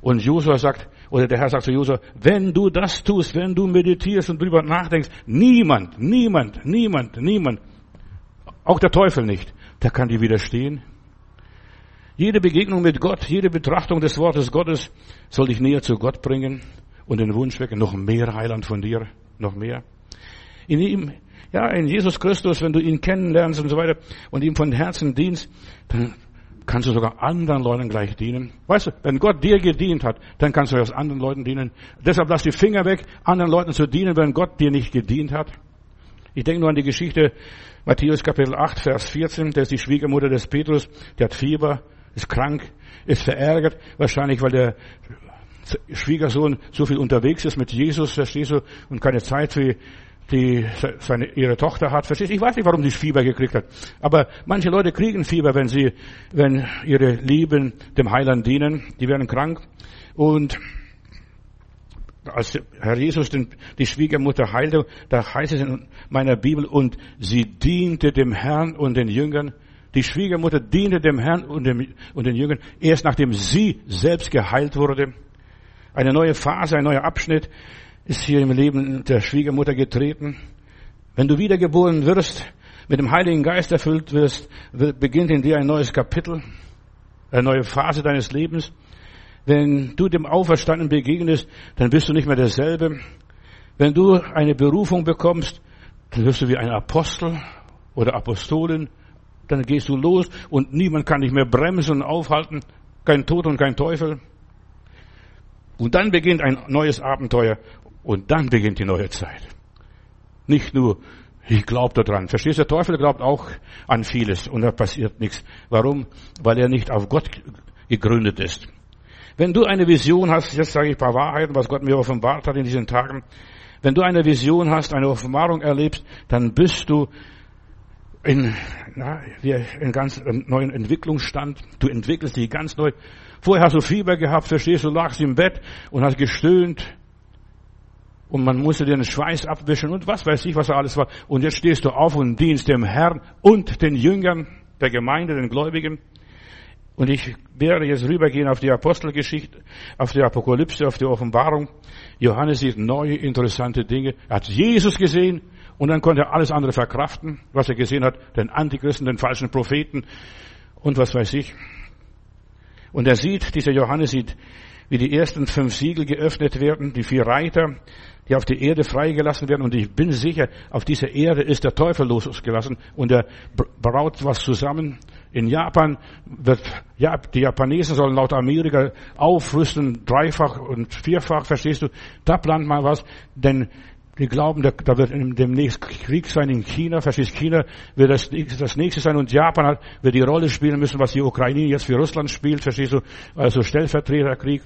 Und Josua sagt, oder der Herr sagt zu Josua, wenn du das tust, wenn du meditierst und drüber nachdenkst, niemand, niemand, niemand, niemand, auch der Teufel nicht, der kann dir widerstehen. Jede Begegnung mit Gott, jede Betrachtung des Wortes Gottes soll dich näher zu Gott bringen und den Wunsch wecken, noch mehr Heiland von dir, noch mehr. In ihm, ja, in Jesus Christus, wenn du ihn kennenlernst und so weiter und ihm von Herzen dienst, dann kannst du sogar anderen Leuten gleich dienen. Weißt du, wenn Gott dir gedient hat, dann kannst du auch anderen Leuten dienen. Deshalb lass die Finger weg, anderen Leuten zu dienen, wenn Gott dir nicht gedient hat. Ich denke nur an die Geschichte, Matthäus Kapitel acht, Vers vierzehn, das ist die Schwiegermutter des Petrus, die hat Fieber, ist krank, ist verärgert, wahrscheinlich weil der Schwiegersohn so viel unterwegs ist mit Jesus, verstehst du, und keine Zeit für die seine ihre Tochter hat, verstehst du? Ich weiß nicht, warum sie Fieber gekriegt hat, aber manche Leute kriegen Fieber, wenn sie, wenn ihre Lieben dem Heiland dienen, die werden krank. Und als Herr Jesus den, die Schwiegermutter heilte, da heißt es in meiner Bibel, und sie diente dem Herrn und den Jüngern. Die Schwiegermutter diente dem Herrn und, dem, und den Jüngern, erst nachdem sie selbst geheilt wurde. Eine neue Phase, ein neuer Abschnitt ist hier im Leben der Schwiegermutter getreten. Wenn du wiedergeboren wirst, mit dem Heiligen Geist erfüllt wirst, beginnt in dir ein neues Kapitel, eine neue Phase deines Lebens. Wenn du dem Auferstandenen begegnest, dann bist du nicht mehr derselbe. Wenn du eine Berufung bekommst, dann wirst du wie ein Apostel oder Apostolin. Dann gehst du los und niemand kann dich mehr bremsen und aufhalten. Kein Tod und kein Teufel. Und dann beginnt ein neues Abenteuer. Und dann beginnt die neue Zeit. Nicht nur, ich glaube daran. Verstehst du, der Teufel glaubt auch an vieles und da passiert nichts. Warum? Weil er nicht auf Gott gegründet ist. Wenn du eine Vision hast, jetzt sage ich ein paar Wahrheiten, was Gott mir offenbart hat in diesen Tagen. Wenn du eine Vision hast, eine Offenbarung erlebst, dann bist du in, na, in ganz neuen Entwicklungsstand. Du entwickelst dich ganz neu. Vorher hast du Fieber gehabt, verstehst du, lagst im Bett und hast gestöhnt. Und man musste dir den Schweiß abwischen und was weiß ich, was da alles war. Und jetzt stehst du auf und dienst dem Herrn und den Jüngern der Gemeinde, den Gläubigen. Und ich werde jetzt rübergehen auf die Apostelgeschichte, auf die Apokalypse, auf die Offenbarung. Johannes sieht neue, interessante Dinge. Er hat Jesus gesehen und dann konnte er alles andere verkraften, was er gesehen hat. Den Antichristen, den falschen Propheten und was weiß ich. Und er sieht, dieser Johannes sieht, wie die ersten fünf Siegel geöffnet werden, die vier Reiter, die auf die Erde freigelassen werden. Und ich bin sicher, auf dieser Erde ist der Teufel losgelassen und er braut was zusammen. In Japan wird, ja, die Japanesen sollen laut Amerika aufrüsten, dreifach und vierfach, verstehst du? Da plant man was, denn die glauben, da, da wird demnächst Krieg sein in China, verstehst du? China wird das, das nächste sein und Japan hat, wird die Rolle spielen müssen, was die Ukraine jetzt für Russland spielt, verstehst du? Also Stellvertreterkrieg.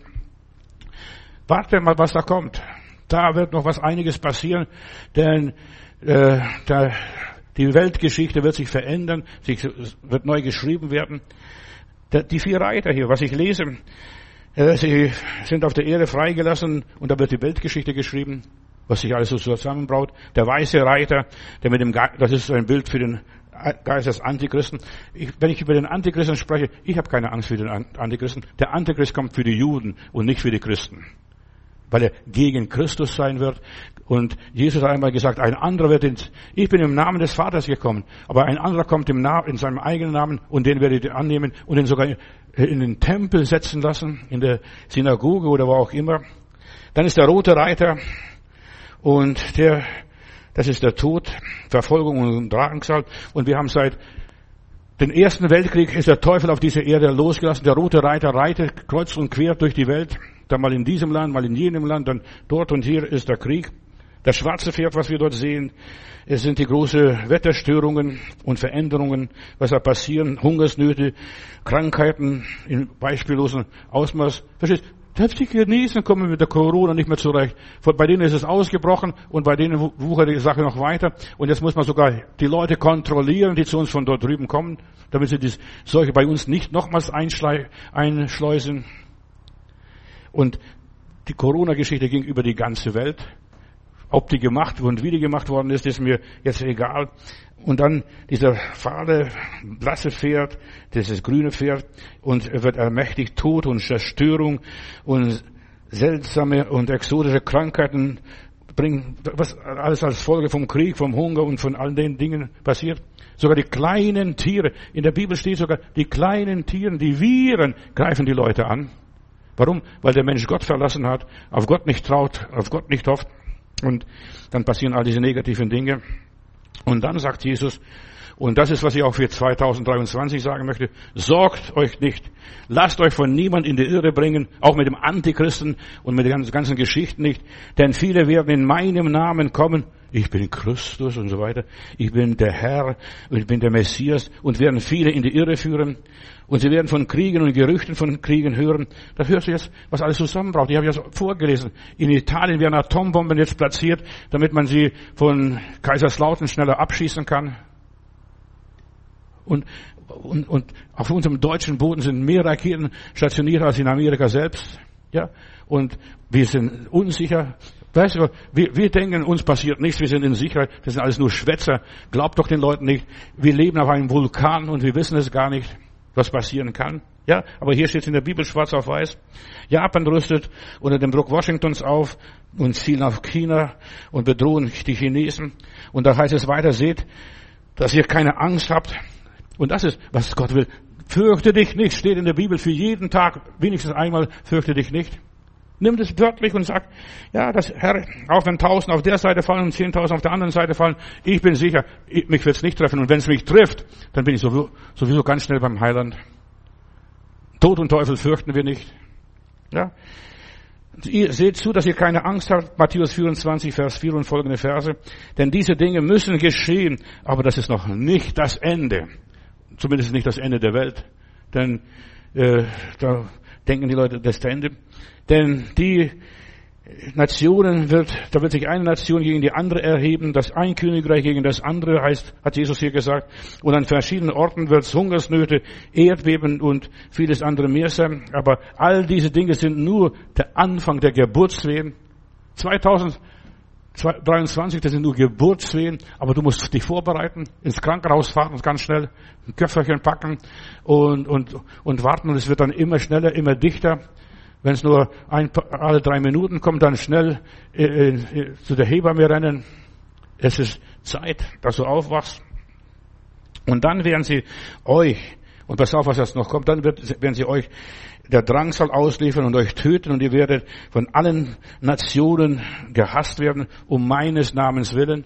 Warte mal, was da kommt. Da wird noch was einiges passieren, denn äh, da, die Weltgeschichte wird sich verändern, sich, wird neu geschrieben werden. Da, die vier Reiter hier, was ich lese, äh, sie sind auf der Erde freigelassen und da wird die Weltgeschichte geschrieben, was sich alles so zusammenbraut. Der weiße Reiter, der mit dem Ge- das ist ein Bild für den Geist des Antichristen. Ich, wenn ich über den Antichristen spreche, ich habe keine Angst für den Antichristen. Der Antichrist kommt für die Juden und nicht für die Christen, weil er gegen Christus sein wird. Und Jesus hat einmal gesagt, ein anderer wird ins, ich bin im Namen des Vaters gekommen, aber ein anderer kommt im Namen, in seinem eigenen Namen und den werde ich annehmen und den sogar in den Tempel setzen lassen, in der Synagoge oder wo auch immer. Dann ist der rote Reiter und der, das ist der Tod, Verfolgung und Drangsal. Und wir haben seit dem Ersten Weltkrieg ist der Teufel auf dieser Erde losgelassen. Der rote Reiter reitet kreuz und quer durch die Welt. Dann mal in diesem Land, mal in jenem Land, dann dort und hier ist der Krieg. Das schwarze Pferd, was wir dort sehen, es sind die großen Wetterstörungen und Veränderungen, was da passieren, Hungersnöte, Krankheiten in beispiellosem Ausmaß. Verstehst du? Selbst die Chinesen kommen mit der Corona nicht mehr zurecht. Bei denen ist es ausgebrochen und bei denen wuchert die Sache noch weiter. Und jetzt muss man sogar die Leute kontrollieren, die zu uns von dort drüben kommen, damit sie die Seuche bei uns nicht nochmals einschleusen. Und die Corona-Geschichte ging über die ganze Welt. Ob die gemacht und wie die gemacht worden ist, ist mir jetzt egal. Und dann dieser fahle, blasse Pferd, dieses grüne Pferd, und er wird ermächtigt, Tod und Zerstörung und seltsame und exotische Krankheiten bringen, was alles als Folge vom Krieg, vom Hunger und von all den Dingen passiert. Sogar die kleinen Tiere, in der Bibel steht sogar, die kleinen Tiere, die Viren greifen die Leute an. Warum? Weil der Mensch Gott verlassen hat, auf Gott nicht traut, auf Gott nicht hofft. Und dann passieren all diese negativen Dinge. Und dann sagt Jesus, und das ist, was ich auch für zweitausenddreiundzwanzig sagen möchte, sorgt euch nicht. Lasst euch von niemand in die Irre bringen, auch mit dem Antichristen und mit den ganzen Geschichten nicht. Denn viele werden in meinem Namen kommen. Ich bin Christus und so weiter. Ich bin der Herr und ich bin der Messias und werden viele in die Irre führen. Und sie werden von Kriegen und Gerüchten von Kriegen hören. Da hörst du jetzt, was alles zusammenbraucht. Ich habe ja vorgelesen. In Italien werden Atombomben jetzt platziert, damit man sie von Kaiserslautern schneller abschießen kann. Und, und, und auf unserem deutschen Boden sind mehr Raketen stationiert als in Amerika selbst. Ja, und wir sind unsicher. Weißt du, wir, wir denken, uns passiert nichts, wir sind in Sicherheit. Das sind alles nur Schwätzer. Glaubt doch den Leuten nicht. Wir leben auf einem Vulkan und wir wissen es gar nicht, was passieren kann. Ja, aber hier steht es in der Bibel schwarz auf weiß. Japan rüstet unter dem Druck Washingtons auf und zielen auf China und bedrohen die Chinesen. Und da heißt es weiter, seht, dass ihr keine Angst habt. Und das ist, was Gott will. Fürchte dich nicht, steht in der Bibel für jeden Tag, wenigstens einmal, fürchte dich nicht. Nimm das wörtlich und sag, ja, das Herr, auch wenn tausend auf der Seite fallen und zehntausend auf der anderen Seite fallen, ich bin sicher, ich, mich wird es nicht treffen. Und wenn es mich trifft, dann bin ich sowieso, sowieso ganz schnell beim Heiland. Tod und Teufel fürchten wir nicht. Ja. Ihr seht zu, dass ihr keine Angst habt. Matthäus vierundzwanzig, Vers vier und folgende Verse. Denn diese Dinge müssen geschehen, aber das ist noch nicht das Ende. Zumindest nicht das Ende der Welt. Denn äh, da denken die Leute, das ist das Ende. Denn die Nationen wird, da wird sich eine Nation gegen die andere erheben, das ein Königreich gegen das andere, heißt, hat Jesus hier gesagt. Und an verschiedenen Orten wird es Hungersnöte, Erdbeben und vieles andere mehr sein. Aber all diese Dinge sind nur der Anfang der Geburtswehen. zweitausenddreiundzwanzig, das sind nur Geburtswehen, aber du musst dich vorbereiten, ins Krankenhaus fahren, ganz schnell, ein Köfferchen packen und, und, und warten, und es wird dann immer schneller, immer dichter. Wenn es nur ein, alle drei Minuten kommt, dann schnell äh, äh, zu der Hebamme rennen. Es ist Zeit, dass du aufwachst. Und dann werden sie euch, und pass auf, was jetzt noch kommt, dann wird, werden sie euch der Drangsal ausliefern und euch töten, und ihr werdet von allen Nationen gehasst werden, um meines Namens willen.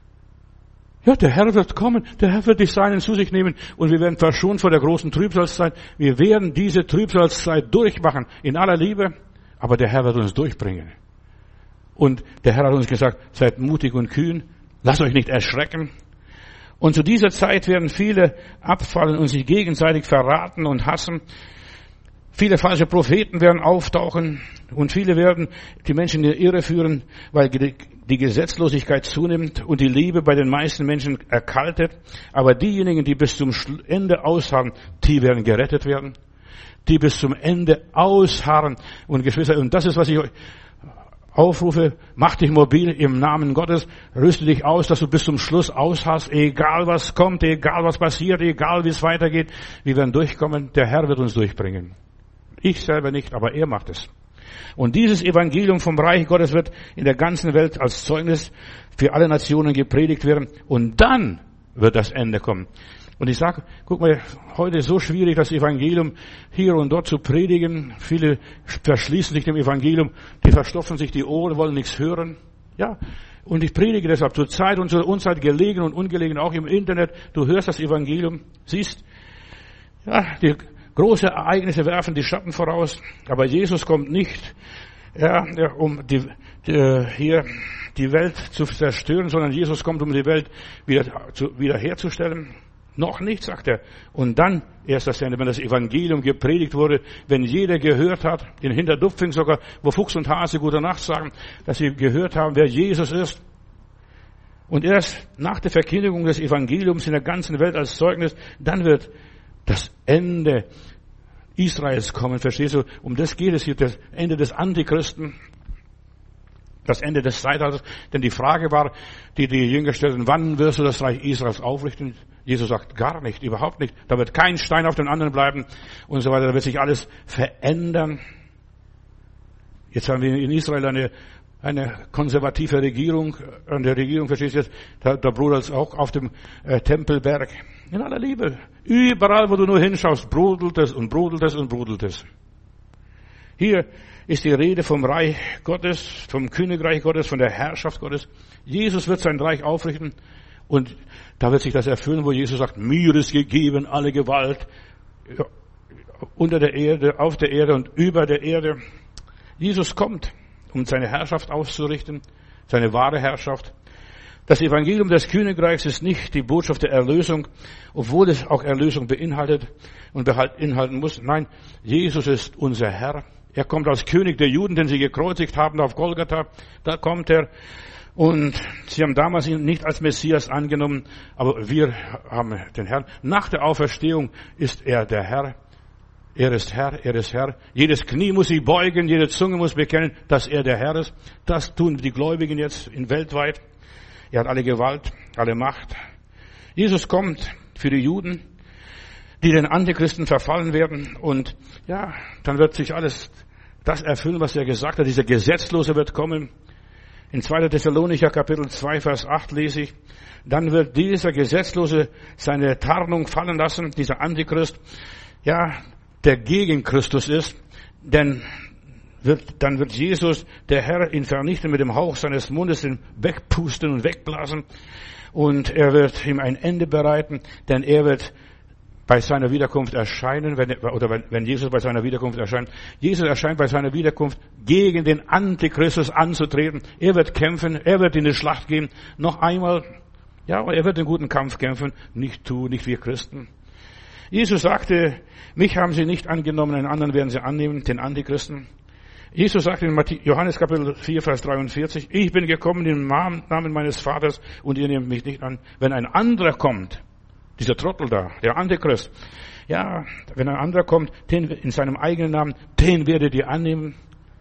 Ja, der Herr wird kommen, der Herr wird die Seinen zu sich nehmen, und wir werden verschont vor der großen Trübsalzeit. Wir werden diese Trübsalzeit durchmachen, in aller Liebe, aber der Herr wird uns durchbringen. Und der Herr hat uns gesagt, seid mutig und kühn, lasst euch nicht erschrecken. Und zu dieser Zeit werden viele abfallen und sich gegenseitig verraten und hassen. Viele falsche Propheten werden auftauchen und viele werden die Menschen in die Irre führen, weil die Gesetzlosigkeit zunimmt und die Liebe bei den meisten Menschen erkaltet. Aber diejenigen, die bis zum Ende ausharren, die werden gerettet werden. Die bis zum Ende ausharren. Und Geschwister, und das ist, was ich euch aufrufe, mach dich mobil im Namen Gottes, rüste dich aus, dass du bis zum Schluss ausharrst, egal was kommt, egal was passiert, egal wie es weitergeht. Wir werden durchkommen, der Herr wird uns durchbringen. Ich selber nicht, aber er macht es. Und dieses Evangelium vom Reich Gottes wird in der ganzen Welt als Zeugnis für alle Nationen gepredigt werden. Und dann wird das Ende kommen. Und ich sage, guck mal, heute ist so schwierig, das Evangelium hier und dort zu predigen. Viele verschließen sich dem Evangelium, die verstopfen sich die Ohren, wollen nichts hören. Ja, und ich predige deshalb zur Zeit und zur Unzeit, gelegen und ungelegen, auch im Internet. Du hörst das Evangelium, siehst, ja, die große Ereignisse werfen die Schatten voraus, aber Jesus kommt nicht, ja, um die, die, hier die Welt zu zerstören, sondern Jesus kommt, um die Welt wieder, zu, wieder herzustellen. Noch nicht, sagt er. Und dann erst das Ende, wenn das Evangelium gepredigt wurde, wenn jeder gehört hat, in Hinterdupfing sogar, wo Fuchs und Hase gute Nacht sagen, dass sie gehört haben, wer Jesus ist. Und erst nach der Verkündigung des Evangeliums in der ganzen Welt als Zeugnis, dann wird das Ende Israels kommen, verstehst du? Um das geht es hier, das Ende des Antichristen. das Ende des Zeitalters. Denn die Frage war, die die Jünger stellten, wann wirst du das Reich Israels aufrichten? Jesus sagt, gar nicht, überhaupt nicht. Da wird kein Stein auf den anderen bleiben und so weiter. Da wird sich alles verändern. Jetzt haben wir in Israel eine, eine konservative Regierung. An der Regierung, verstehst du jetzt, da, da brodelt es auch auf dem äh, Tempelberg. In aller Liebe. Überall, wo du nur hinschaust, brodelt es und brodelt es und brodelt es. Hier ist die Rede vom Reich Gottes, vom Königreich Gottes, von der Herrschaft Gottes. Jesus wird sein Reich aufrichten und da wird sich das erfüllen, wo Jesus sagt, mir ist gegeben alle Gewalt unter der Erde, auf der Erde und über der Erde. Jesus kommt, um seine Herrschaft auszurichten, seine wahre Herrschaft. Das Evangelium des Königreichs ist nicht die Botschaft der Erlösung, obwohl es auch Erlösung beinhaltet und beinhalten muss. Nein, Jesus ist unser Herr. Er kommt als König der Juden, den sie gekreuzigt haben auf Golgatha. Da kommt er. Und sie haben damals ihn nicht als Messias angenommen, aber wir haben den Herrn. Nach der Auferstehung ist er der Herr. Er ist Herr, er ist Herr. Jedes Knie muss sich beugen, jede Zunge muss bekennen, dass er der Herr ist. Das tun die Gläubigen jetzt in weltweit. Er hat alle Gewalt, alle Macht. Jesus kommt für die Juden, die den Antichristen verfallen werden. Und ja, dann wird sich alles das erfüllen, was er gesagt hat. Dieser Gesetzlose wird kommen. In zweiter Thessalonicher Kapitel zwei, Vers acht lese ich, dann wird dieser Gesetzlose seine Tarnung fallen lassen, dieser Antichrist, ja, der gegen Christus ist, denn wird, dann wird Jesus, der Herr, ihn vernichten mit dem Hauch seines Mundes, ihn wegpusten und wegblasen und er wird ihm ein Ende bereiten, denn er wird bei seiner Wiederkunft erscheinen, wenn, oder wenn, wenn Jesus bei seiner Wiederkunft erscheint. Jesus erscheint bei seiner Wiederkunft, gegen den Antichristus anzutreten. Er wird kämpfen, er wird in die Schlacht gehen. Noch einmal, ja, er wird den guten Kampf kämpfen. Nicht du, nicht wir Christen. Jesus sagte, mich haben sie nicht angenommen, einen anderen werden sie annehmen, den Antichristen. Jesus sagte in Johannes Kapitel vier, Vers dreiundvierzig, ich bin gekommen im Namen meines Vaters und ihr nehmt mich nicht an. Wenn ein anderer kommt, dieser Trottel da, der Antichrist. Ja, wenn ein anderer kommt, den in seinem eigenen Namen, den werdet ihr annehmen.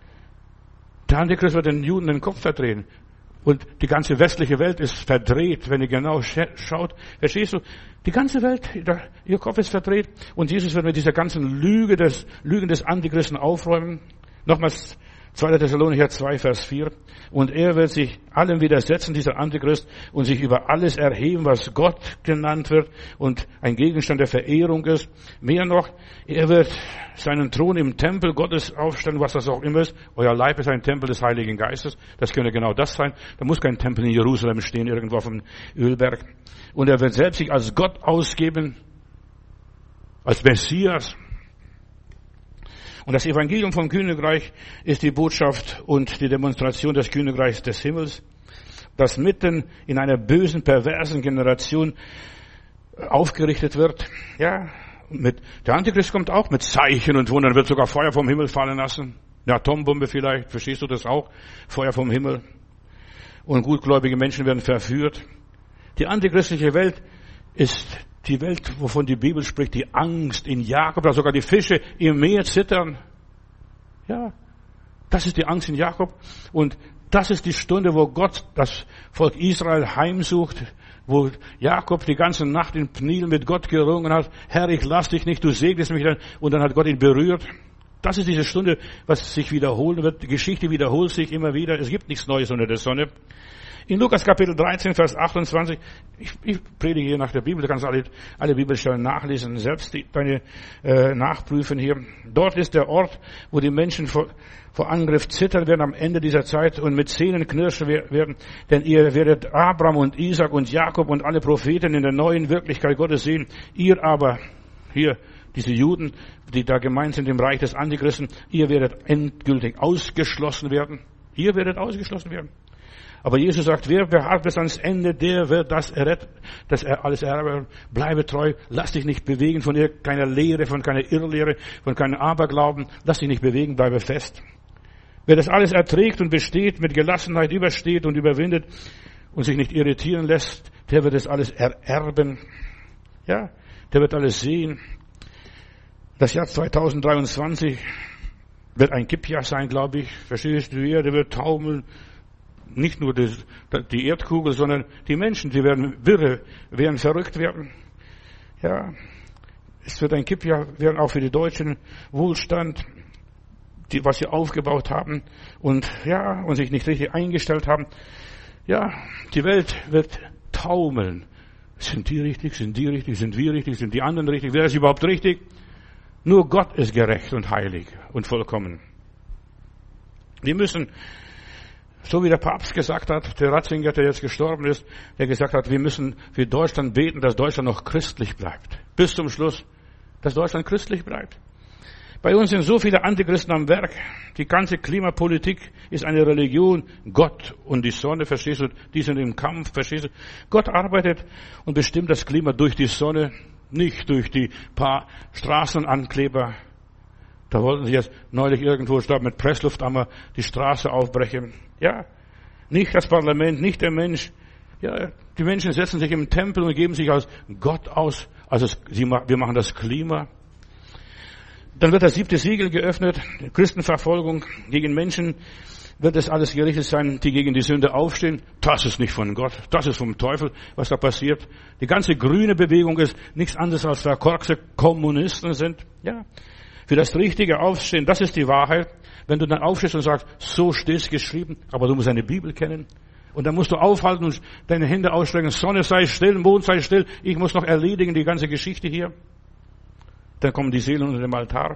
Der Antichrist wird den Juden den Kopf verdrehen. Und die ganze westliche Welt ist verdreht, wenn ihr genau schaut. Verstehst du? Die ganze Welt, ihr Kopf ist verdreht. Und Jesus wird mit dieser ganzen Lüge des, Lügen des Antichristen aufräumen. Nochmals zweiter Thessalonicher zwei, Vers vier. Und er wird sich allem widersetzen, dieser Antichrist, und sich über alles erheben, was Gott genannt wird und ein Gegenstand der Verehrung ist. Mehr noch, er wird seinen Thron im Tempel Gottes aufstellen, was das auch immer ist. Euer Leib ist ein Tempel des Heiligen Geistes. Das könnte genau das sein. Da muss kein Tempel in Jerusalem stehen, irgendwo auf dem Ölberg. Und er wird selbst sich als Gott ausgeben, als Messias. Und das Evangelium vom Königreich ist die Botschaft und die Demonstration des Königreichs des Himmels, das mitten in einer bösen, perversen Generation aufgerichtet wird. Ja, mit, der Antichrist kommt auch mit Zeichen und Wundern, wird sogar Feuer vom Himmel fallen lassen. Eine Atombombe vielleicht, verstehst du das auch? Feuer vom Himmel. Und gutgläubige Menschen werden verführt. Die antichristliche Welt ist die Welt, wovon die Bibel spricht, die Angst in Jakob, da sogar die Fische im Meer zittern. Ja, das ist die Angst in Jakob. Und das ist die Stunde, wo Gott das Volk Israel heimsucht, wo Jakob die ganze Nacht im Nil mit Gott gerungen hat. Herr, ich lass dich nicht, du segnest mich dann. Und dann hat Gott ihn berührt. Das ist diese Stunde, was sich wiederholen wird. Die Geschichte wiederholt sich immer wieder. Es gibt nichts Neues unter der Sonne. In Lukas Kapitel dreizehn, Vers achtundzwanzig, ich, ich predige hier nach der Bibel, du kannst alle, alle Bibelstellen nachlesen, selbst die, deine äh, nachprüfen hier. Dort ist der Ort, wo die Menschen vor, vor Angriff zittern werden am Ende dieser Zeit und mit Zähnen knirschen werden, denn ihr werdet Abraham und Isaac und Jakob und alle Propheten in der neuen Wirklichkeit Gottes sehen. Ihr aber, hier, diese Juden, die da gemeint sind im Reich des Antichristen, ihr werdet endgültig ausgeschlossen werden. Ihr werdet ausgeschlossen werden. Aber Jesus sagt, wer beharrt bis ans Ende, der wird das errettet, das er alles erben. Bleibe treu, lass dich nicht bewegen von keiner Lehre, von keiner Irrlehre, von keinem Aberglauben. Lass dich nicht bewegen, bleibe fest. Wer das alles erträgt und besteht, mit Gelassenheit übersteht und überwindet und sich nicht irritieren lässt, der wird das alles ererben. Ja, der wird alles sehen. Das Jahr zweitausenddreiundzwanzig wird ein Kippjahr sein, glaube ich. Verstehst du? Die Erde wird taumeln. nicht nur die, die Erdkugel, sondern die Menschen, die werden wirre, werden verrückt werden. Ja, es wird ein Kippjahr werden auch für die Deutschen, Wohlstand, die, was sie aufgebaut haben und ja, und sich nicht richtig eingestellt haben. Ja, die Welt wird taumeln. Sind die richtig? Sind die richtig? Sind wir richtig? Sind die anderen richtig? Wer ist überhaupt richtig? Nur Gott ist gerecht und heilig und vollkommen. Wir müssen, so wie der Papst gesagt hat, der Ratzinger, der jetzt gestorben ist, der gesagt hat, wir müssen für Deutschland beten, dass Deutschland noch christlich bleibt. Bis zum Schluss, dass Deutschland christlich bleibt. Bei uns sind so viele Antichristen am Werk. Die ganze Klimapolitik ist eine Religion. Gott und die Sonne, verstehst du? Die sind im Kampf, verstehst du? Gott arbeitet und bestimmt das Klima durch die Sonne, nicht durch die paar Straßenankleber. Da wollten sie jetzt neulich irgendwo statt mit Pressluftammer die Straße aufbrechen. Ja, nicht das Parlament, nicht der Mensch. Ja, die Menschen setzen sich im Tempel und geben sich als Gott aus. Also sie, wir machen das Klima. Dann wird das siebte Siegel geöffnet, Christenverfolgung gegen Menschen, wird es alles gerichtet sein, die gegen die Sünde aufstehen. Das ist nicht von Gott, das ist vom Teufel, was da passiert. Die ganze grüne Bewegung ist nichts anderes als verkorkste Kommunisten sind. Ja, für das richtige Aufstehen, das ist die Wahrheit. Wenn du dann aufstehst und sagst, so steht's geschrieben, aber du musst eine Bibel kennen. Und dann musst du aufhalten und deine Hände ausstrecken, Sonne sei still, Mond sei still, ich muss noch erledigen die ganze Geschichte hier. Dann kommen die Seelen unter dem Altar.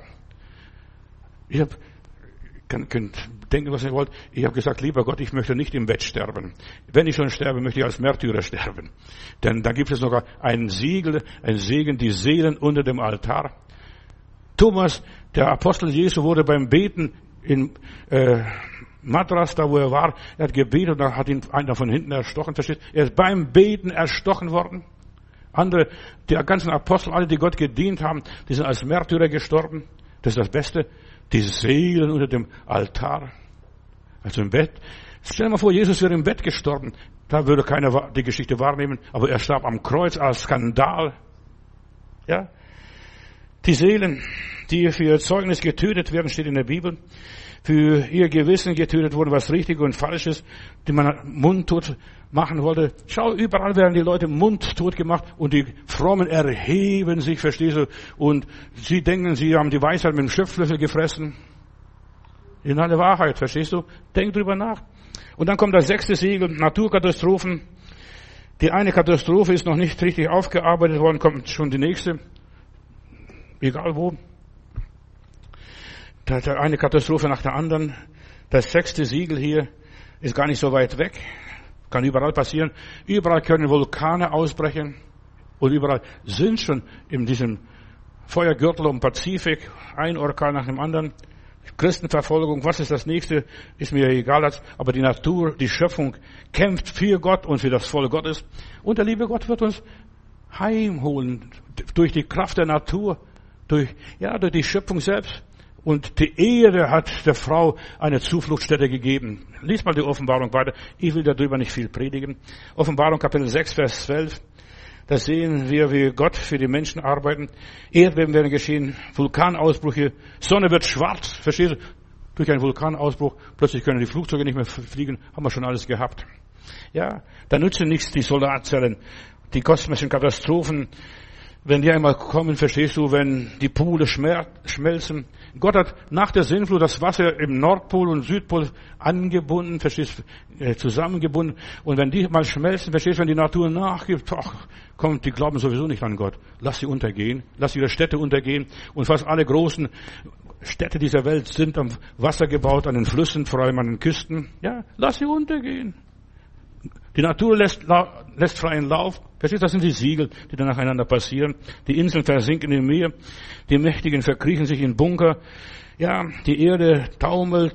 Ich hab, könnt, könnt denken, was ihr wollt. Ich habe gesagt, lieber Gott, ich möchte nicht im Bett sterben. Wenn ich schon sterbe, möchte ich als Märtyrer sterben. Denn da gibt es sogar ein Siegel, ein Segen, die Seelen unter dem Altar. Thomas, der Apostel Jesu, wurde beim Beten in äh, Madras, da wo er war, er hat gebetet und da hat ihn einer von hinten erstochen. Versteht? Er ist beim Beten erstochen worden. Andere, die ganzen Apostel, alle, die Gott gedient haben, die sind als Märtyrer gestorben. Das ist das Beste. Die Seelen unter dem Altar. Also im Bett. Stell dir mal vor, Jesus wäre im Bett gestorben. Da würde keiner die Geschichte wahrnehmen. Aber er starb am Kreuz als Skandal. Ja. Die Seelen, die für ihr Zeugnis getötet werden, steht in der Bibel. Für ihr Gewissen getötet wurden, was richtig und falsch ist, die man mundtot machen wollte. Schau, überall werden die Leute mundtot gemacht und die Frommen erheben sich, verstehst du? Und sie denken, sie haben die Weisheit mit dem Schöpflöffel gefressen. In aller Wahrheit, verstehst du? Denk drüber nach. Und dann kommt das sechste Siegel, Naturkatastrophen. Die eine Katastrophe ist noch nicht richtig aufgearbeitet worden, kommt schon die nächste. Egal wo. Da ist eine Katastrophe nach der anderen. Das sechste Siegel hier ist gar nicht so weit weg. Kann überall passieren. Überall können Vulkane ausbrechen. Und überall sind schon in diesem Feuergürtel um Pazifik ein Orkan nach dem anderen. Christenverfolgung, was ist das nächste, ist mir egal. Aber die Natur, die Schöpfung kämpft für Gott und für das Volk Gottes. Und der liebe Gott wird uns heimholen durch die Kraft der Natur, durch, ja, durch die Schöpfung selbst. Und die Erde hat der Frau eine Zufluchtsstätte gegeben. Lies mal die Offenbarung weiter. Ich will darüber nicht viel predigen. Offenbarung Kapitel sechs, Vers zwölf. Da sehen wir, wie Gott für die Menschen arbeiten. Erdbeben werden geschehen, Vulkanausbrüche, Sonne wird schwarz, verstehst du? Durch einen Vulkanausbruch, plötzlich können die Flugzeuge nicht mehr fliegen, haben wir schon alles gehabt. Ja, da nützen nichts die Solarzellen, die kosmischen Katastrophen. Wenn die einmal kommen, verstehst du, wenn die Pole schmelzen. Gott hat nach der Sintflut das Wasser im Nordpol und Südpol angebunden, verstehst du, zusammengebunden. Und wenn die mal schmelzen, verstehst du, wenn die Natur nachgibt, ach, kommt, die glauben sowieso nicht an Gott. Lass sie untergehen, lass ihre Städte untergehen. Und fast alle großen Städte dieser Welt sind am Wasser gebaut, an den Flüssen, vor allem an den Küsten. Ja, lass sie untergehen. Die Natur lässt, lässt freien Lauf. Verstehst du, das sind die Siegel, die dann nacheinander passieren. Die Inseln versinken im Meer. Die Mächtigen verkriechen sich in Bunker. Ja, die Erde taumelt.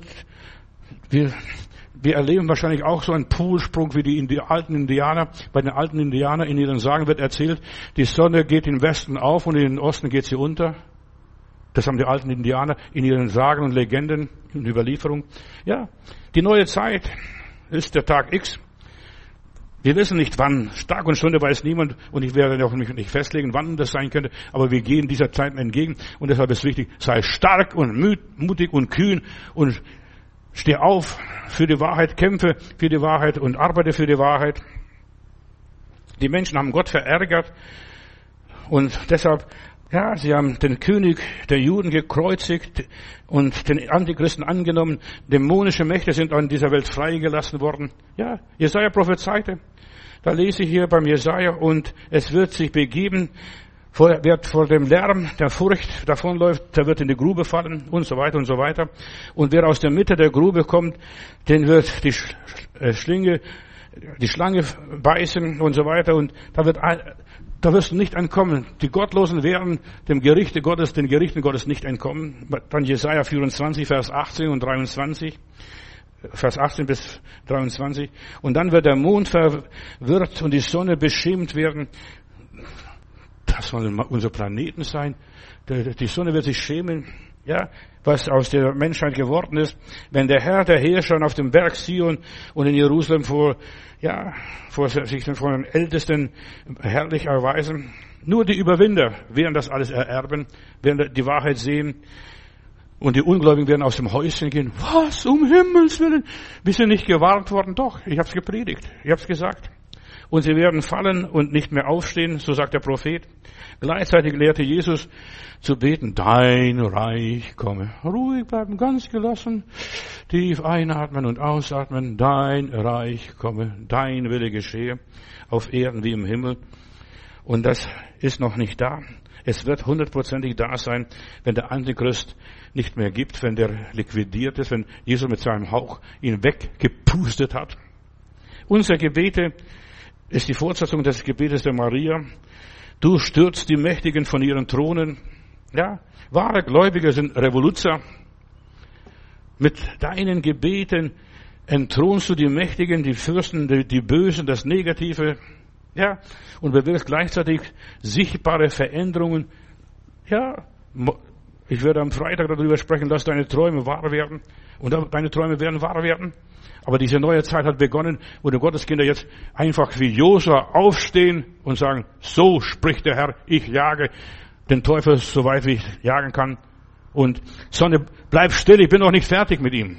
Wir, wir erleben wahrscheinlich auch so einen Poolsprung wie die, die alten Indianer. Bei den alten Indianern in ihren Sagen wird erzählt, die Sonne geht im Westen auf und in den Osten geht sie unter. Das haben die alten Indianer in ihren Sagen und Legenden und Überlieferungen. Ja, die neue Zeit ist der Tag X. Wir wissen nicht wann, Tag und Stunde weiß niemand und ich werde auch nicht festlegen, wann das sein könnte, aber wir gehen dieser Zeit entgegen und deshalb ist wichtig, sei stark und mutig und kühn und Steh auf für die Wahrheit, kämpfe für die Wahrheit und arbeite für die Wahrheit. Die Menschen haben Gott verärgert und deshalb, ja, sie haben den König der Juden gekreuzigt und den Antichristen angenommen. Dämonische Mächte sind in dieser Welt freigelassen worden. Ja, Jesaja prophezeite. Da lese ich hier beim Jesaja, und es wird sich begeben, vor, wer vor dem Lärm der Furcht davonläuft, der wird in die Grube fallen und so weiter und so weiter. Und wer aus der Mitte der Grube kommt, den wird die Schlinge, die Schlange beißen und so weiter. Und da wird, da wirst du nicht entkommen. Die Gottlosen werden dem Gerichte Gottes, den Gerichten Gottes nicht entkommen. Dann Jesaja vierundzwanzig, Vers achtzehn und dreiundzwanzig. Vers achtzehn bis dreiundzwanzig. Und dann wird der Mond verwirrt und die Sonne beschämt werden. Das soll unser Planeten sein. Die Sonne wird sich schämen. Ja, was aus der Menschheit geworden ist. Wenn der Herr, der Herrscher auf dem Berg Zion und in Jerusalem vor, ja, vor sich von den Ältesten herrlich erweisen. Nur die Überwinder werden das alles ererben, werden die Wahrheit sehen. Und die Ungläubigen werden aus dem Häuschen gehen. Was, um Himmels Willen? Bist du nicht gewarnt worden? Doch, ich habe es gepredigt. Ich habe es gesagt. Und sie werden fallen und nicht mehr aufstehen, so sagt der Prophet. Gleichzeitig lehrte Jesus zu beten, dein Reich komme. Ruhig bleiben, ganz gelassen. Tief einatmen und ausatmen. Dein Reich komme. Dein Wille geschehe. Auf Erden wie im Himmel. Und das ist noch nicht da. Es wird hundertprozentig da sein, wenn der Antichrist nicht mehr gibt, wenn der liquidiert ist, wenn Jesus mit seinem Hauch ihn weggepustet hat. Unser Gebete ist die Fortsetzung des Gebetes der Maria. Du stürzt die Mächtigen von ihren Thronen. Ja, wahre Gläubige sind Revoluzer. Mit deinen Gebeten entthronst du die Mächtigen, die Fürsten, die, die Bösen, das Negative. Ja, und bewirkst gleichzeitig sichtbare Veränderungen. Ja, ich werde am Freitag darüber sprechen, lass deine Träume wahr werden. Und deine Träume werden wahr werden. Aber diese neue Zeit hat begonnen, wo die Gotteskinder jetzt einfach wie Josua aufstehen und sagen, so spricht der Herr, ich jage den Teufel so weit wie ich jagen kann. Und Sonne, bleib still, ich bin noch nicht fertig mit ihm.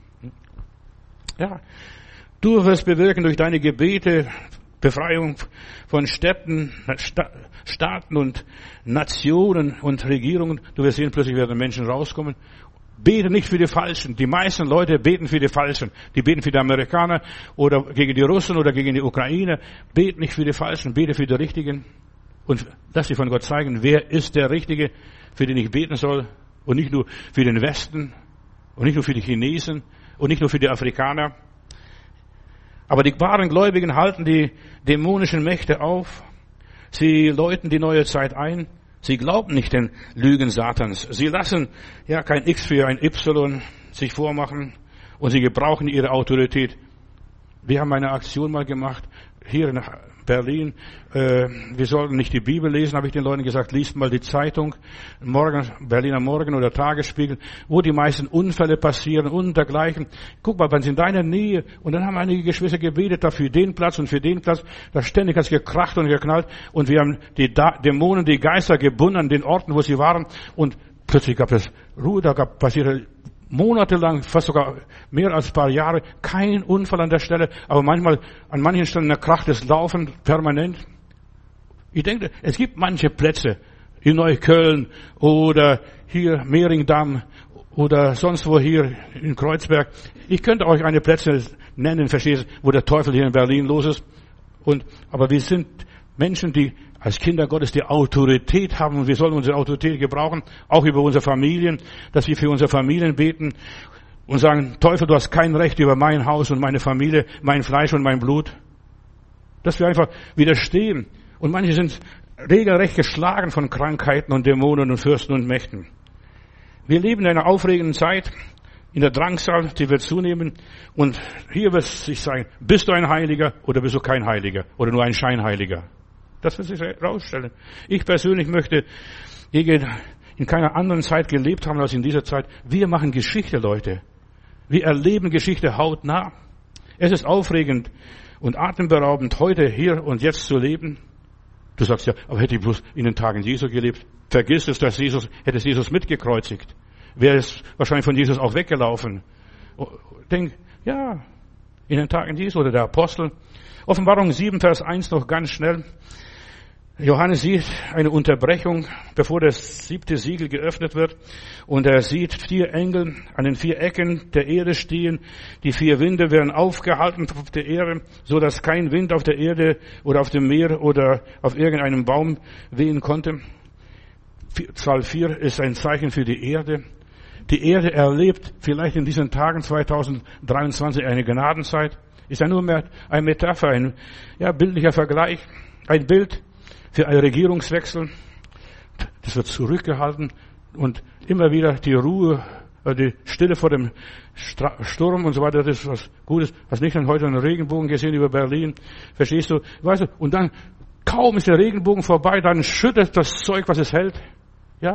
Ja, du wirst bewirken durch deine Gebete Befreiung von Städten, Staaten und Nationen und Regierungen. Du wirst sehen, plötzlich werden Menschen rauskommen. Bete nicht für die Falschen. Die meisten Leute beten für die Falschen. Die beten für die Amerikaner oder gegen die Russen oder gegen die Ukraine. Bete nicht für die Falschen, bete für die Richtigen. Und lass dich von Gott zeigen, wer ist der Richtige, für den ich beten soll. Und nicht nur für den Westen und nicht nur für die Chinesen und nicht nur für die Afrikaner. Aber die wahren Gläubigen halten die dämonischen Mächte auf. Sie läuten die neue Zeit ein. Sie glauben nicht den Lügen Satans. Sie lassen ja kein X für ein Y sich vormachen und sie gebrauchen ihre Autorität. Wir haben eine Aktion mal gemacht hier in Berlin. Äh, wir sollten nicht die Bibel lesen, habe ich den Leuten gesagt. Liest mal die Zeitung, Morgen, Berliner Morgen oder Tagesspiegel, wo die meisten Unfälle passieren und dergleichen. Guck mal, wenn sie in deiner Nähe, und dann haben einige Geschwister gebetet, da für den Platz und für den Platz, da ständig hat es gekracht und geknallt und wir haben die Dämonen, die Geister gebunden an den Orten, wo sie waren und plötzlich gab es Ruhe, da gab passierte monatelang, fast sogar mehr als ein paar Jahre, kein Unfall an der Stelle, aber manchmal, an manchen Stellen eine Kracht des Laufen permanent. Ich denke, es gibt manche Plätze in Neukölln oder hier Mehringdamm oder sonst wo hier in Kreuzberg. Ich könnte euch eine Plätze nennen, verstehst du, wo der Teufel hier in Berlin los ist. Und, aber wir sind Menschen, die als Kinder Gottes die Autorität haben und wir sollen unsere Autorität gebrauchen, auch über unsere Familien, dass wir für unsere Familien beten und sagen, Teufel, du hast kein Recht über mein Haus und meine Familie, mein Fleisch und mein Blut. Dass wir einfach widerstehen. Und manche sind regelrecht geschlagen von Krankheiten und Dämonen und Fürsten und Mächten. Wir leben in einer aufregenden Zeit, in der Drangsal, die wird zunehmen. Und hier wird es sich sagen, bist du ein Heiliger oder bist du kein Heiliger oder nur ein Scheinheiliger? Das wird sich herausstellen. Ich persönlich möchte in keiner anderen Zeit gelebt haben als in dieser Zeit. Wir machen Geschichte, Leute. Wir erleben Geschichte hautnah. Es ist aufregend und atemberaubend, heute, hier und jetzt zu leben. Du sagst ja, aber hätte ich bloß in den Tagen Jesu gelebt. Vergiss es, dass Jesus, hätte Jesus mitgekreuzigt. Wäre es wahrscheinlich von Jesus auch weggelaufen. denk, ja, in den Tagen Jesu oder der Apostel. Offenbarung sieben, Vers eins noch ganz schnell. Johannes sieht eine Unterbrechung, bevor das siebte Siegel geöffnet wird. Und er sieht vier Engel an den vier Ecken der Erde stehen. Die vier Winde werden aufgehalten auf der Erde, so dass kein Wind auf der Erde oder auf dem Meer oder auf irgendeinem Baum wehen konnte. Zahl vier ist ein Zeichen für die Erde. Die Erde erlebt vielleicht in diesen Tagen zweitausenddreiundzwanzig eine Gnadenzeit. Ist ja nur mehr eine Metapher, ein ja, bildlicher Vergleich, ein Bild für einen Regierungswechsel. Das wird zurückgehalten und immer wieder die Ruhe, die Stille vor dem Sturm und so weiter, das ist was Gutes. Hast nicht heute einen Regenbogen gesehen über Berlin? Verstehst du? Weißt du? Und dann, kaum ist der Regenbogen vorbei, dann schüttet das Zeug, was es hält. Ja?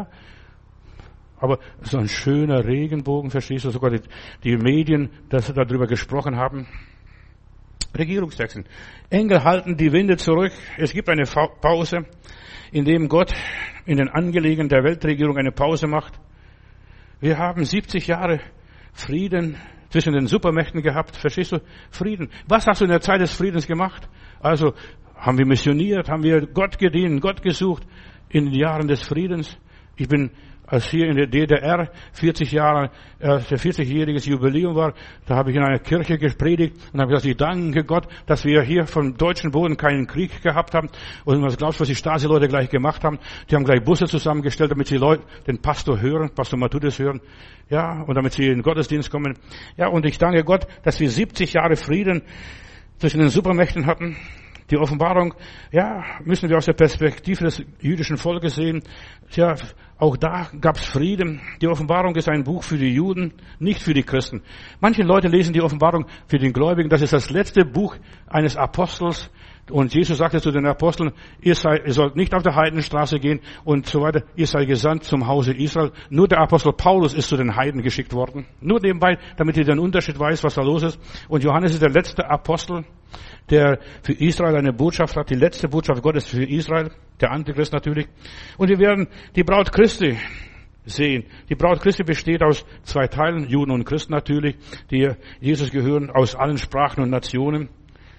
Aber so ein schöner Regenbogen, verstehst du? Sogar die, die Medien, dass darüber gesprochen haben. Regierungswechsel. Engel halten die Winde zurück. Es gibt eine Pause, in dem Gott in den Angelegenheiten der Weltregierung eine Pause macht. Wir haben siebzig Jahre Frieden zwischen den Supermächten gehabt. Verstehst du? Frieden. Was hast du in der Zeit des Friedens gemacht? Also haben wir missioniert, haben wir Gott gedient, Gott gesucht in den Jahren des Friedens. Ich bin als hier in der D D R vierzig Jahre, äh, der vierzigjähriges Jubiläum war, da habe ich in einer Kirche gepredigt und habe gesagt, ich danke Gott, dass wir hier vom deutschen Boden keinen Krieg gehabt haben. Und was glaubst du, was die Stasi-Leute gleich gemacht haben? Die haben gleich Busse zusammengestellt, damit die Leute den Pastor hören, Pastor Matthäus hören, ja, und damit sie in den Gottesdienst kommen. Ja, und ich danke Gott, dass wir siebzig Jahre Frieden zwischen den Supermächten hatten. Die Offenbarung, ja, müssen wir aus der Perspektive des jüdischen Volkes sehen. Ja, auch da gab's Frieden. Die Offenbarung ist ein Buch für die Juden, nicht für die Christen. Manche Leute lesen die Offenbarung für den Gläubigen. Das ist das letzte Buch eines Apostels. Und Jesus sagte zu den Aposteln, ihr, seid, ihr sollt nicht auf der Heidenstraße gehen und so weiter. Ihr seid gesandt zum Hause Israel. Nur der Apostel Paulus ist zu den Heiden geschickt worden. Nur nebenbei, damit ihr den Unterschied weiß, was da los ist. Und Johannes ist der letzte Apostel, der für Israel eine Botschaft hat. Die letzte Botschaft Gottes für Israel. Der Antichrist natürlich. Und wir werden die Braut Christi sehen. Die Braut Christi besteht aus zwei Teilen, Juden und Christen natürlich, die Jesus gehören, aus allen Sprachen und Nationen.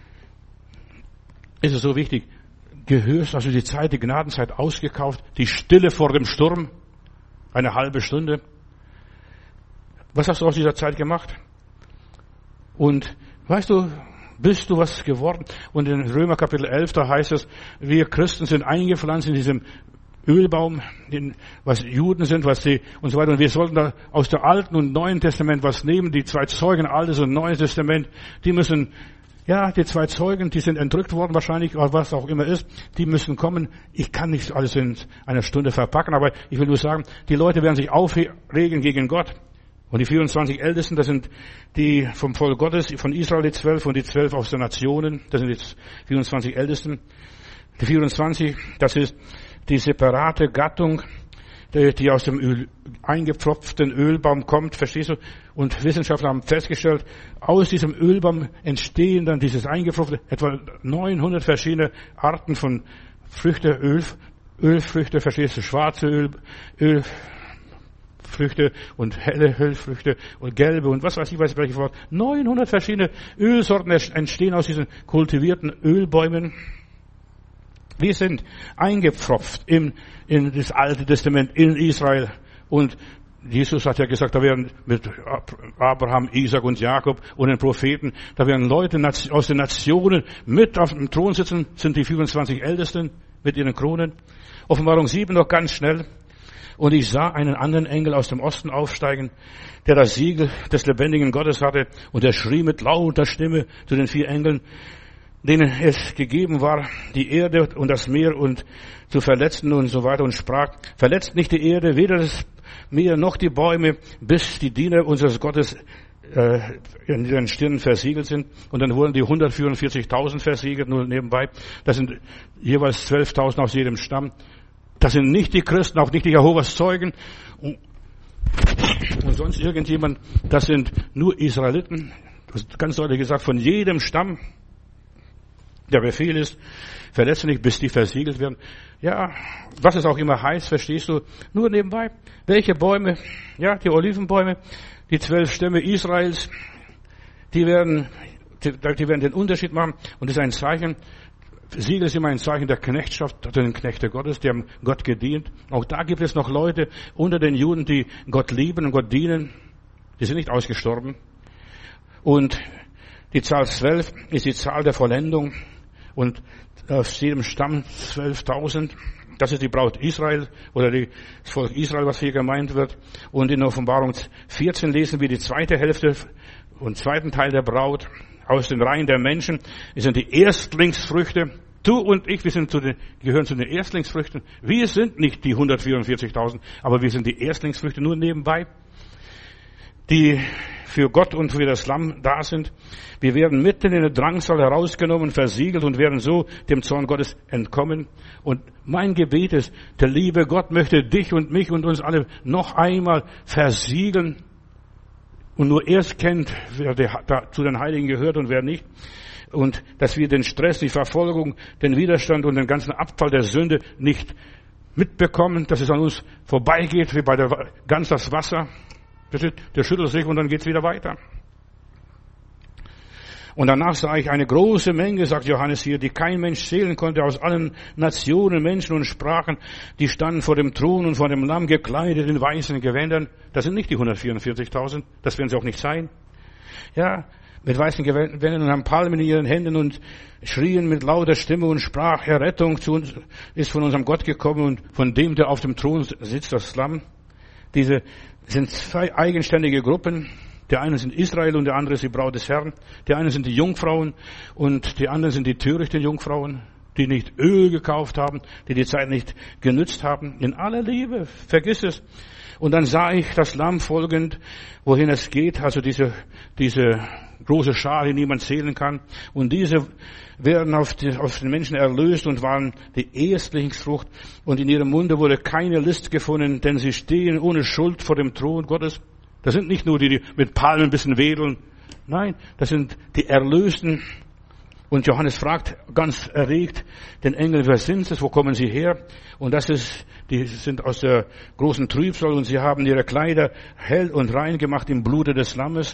Ist es so wichtig, gehörst also die Zeit, die Gnadenzeit ausgekauft, die Stille vor dem Sturm, eine halbe Stunde. Was hast du aus dieser Zeit gemacht? Und weißt du, bist du was geworden? Und in Römer Kapitel elf, da heißt es, wir Christen sind eingepflanzt in diesem Ölbaum, in, was Juden sind, was sie und so weiter. Und wir sollten da aus dem Alten und Neuen Testament was nehmen. Die zwei Zeugen, Altes und Neues Testament, die müssen Ja, die zwei Zeugen, die sind entrückt worden wahrscheinlich, oder was auch immer ist, die müssen kommen. Ich kann nicht alles in einer Stunde verpacken, aber ich will nur sagen, die Leute werden sich aufregen gegen Gott. Und die vierundzwanzig Ältesten, das sind die vom Volk Gottes, von Israel die zwölf und die zwölf aus den Nationen, das sind die vierundzwanzig Ältesten. Die vierundzwanzig, das ist die separate Gattung, die aus dem Öl, eingepfropften Ölbaum kommt, verstehst du? Und Wissenschaftler haben festgestellt, aus diesem Ölbaum entstehen dann dieses eingepfropfte, etwa neunhundert verschiedene Arten von Früchte, Öl, Ölfrüchte, verstehst du? Schwarze Öl, Ölfrüchte und helle Ölfrüchte und gelbe und was weiß ich, weiß welche Wort. neunhundert verschiedene Ölsorten entstehen aus diesen kultivierten Ölbäumen. Wir sind eingepfropft in, in das Alte Testament, in Israel. Und Jesus hat ja gesagt, da werden mit Abraham, Isaac und Jakob und den Propheten, da werden Leute aus den Nationen mit auf dem Thron sitzen, sind die vierundzwanzig Ältesten mit ihren Kronen. Offenbarung sieben noch ganz schnell. Und ich sah einen anderen Engel aus dem Osten aufsteigen, der das Siegel des lebendigen Gottes hatte. Und er schrie mit lauter Stimme zu den vier Engeln, denen es gegeben war, die Erde und das Meer und zu verletzen und so weiter und sprach, verletzt nicht die Erde, weder das Meer noch die Bäume, bis die Diener unseres Gottes äh, in ihren Stirnen versiegelt sind. Und dann wurden die hundertvierundvierzigtausend versiegelt, nur nebenbei. Das sind jeweils zwölftausend aus jedem Stamm. Das sind nicht die Christen, auch nicht die Jehovas Zeugen und, und sonst irgendjemand. Das sind nur Israeliten. Das ist ganz deutlich gesagt, von jedem Stamm. Der Befehl ist, verletze nicht, bis die versiegelt werden. Ja, was es auch immer heißt, verstehst du? Nur nebenbei, welche Bäume, ja, die Olivenbäume, die zwölf Stämme Israels, die werden, die, die werden den Unterschied machen. Und das ist ein Zeichen, Siegel ist immer ein Zeichen der Knechtschaft, den Knechte Gottes, die haben Gott gedient. Auch da gibt es noch Leute unter den Juden, die Gott lieben und Gott dienen. Die sind nicht ausgestorben. Und die Zahl zwölf ist die Zahl der Vollendung. Und aus jedem Stamm zwölftausend. Das ist die Braut Israel oder das Volk Israel, was hier gemeint wird. Und in Offenbarung vierzehn lesen wir die zweite Hälfte und zweiten Teil der Braut. Aus den Reihen der Menschen sind die Erstlingsfrüchte. Du und ich, wir sind zu den, gehören zu den Erstlingsfrüchten. Wir sind nicht die hundertvierundvierzigtausend, aber wir sind die Erstlingsfrüchte nur nebenbei, die für Gott und für das Lamm da sind. Wir werden mitten in den Drangsal herausgenommen, versiegelt und werden so dem Zorn Gottes entkommen. Und mein Gebet ist, der liebe Gott möchte dich und mich und uns alle noch einmal versiegeln. Und nur er kennt, wer zu den Heiligen gehört und wer nicht. Und dass wir den Stress, die Verfolgung, den Widerstand und den ganzen Abfall der Sünde nicht mitbekommen, dass es an uns vorbeigeht, wie bei der Gans das Wasser. Der schüttelt sich und dann geht's wieder weiter. Und danach sah ich eine große Menge, sagt Johannes hier, die kein Mensch zählen konnte, aus allen Nationen, Menschen und Sprachen, die standen vor dem Thron und vor dem Lamm gekleidet in weißen Gewändern. Das sind nicht die hundertvierundvierzigtausend, das werden sie auch nicht sein. Ja, mit weißen Gewändern und haben Palmen in ihren Händen und schrien mit lauter Stimme und sprach, Errettung zu uns, ist von unserem Gott gekommen und von dem, der auf dem Thron sitzt, das Lamm. Diese sind zwei eigenständige Gruppen. Der eine sind Israel und der andere ist die Braut des Herrn. Der eine sind die Jungfrauen und die anderen sind die törichten Jungfrauen, die nicht Öl gekauft haben, die die Zeit nicht genützt haben. In aller Liebe, vergiss es. Und dann sah ich das Lamm folgend, wohin es geht, also diese, diese große Schar, die niemand zählen kann. Und diese werden auf, die, auf den Menschen erlöst und waren die Erstlingsfrucht. Und in ihrem Munde wurde keine List gefunden, denn sie stehen ohne Schuld vor dem Thron Gottes. Das sind nicht nur die, die mit Palmen ein bisschen wedeln. Nein, das sind die Erlösten. Und Johannes fragt ganz erregt den Engel, wer sind es, wo kommen sie her? Und das ist, die sind aus der großen Trübsal und sie haben ihre Kleider hell und rein gemacht im Blute des Lammes.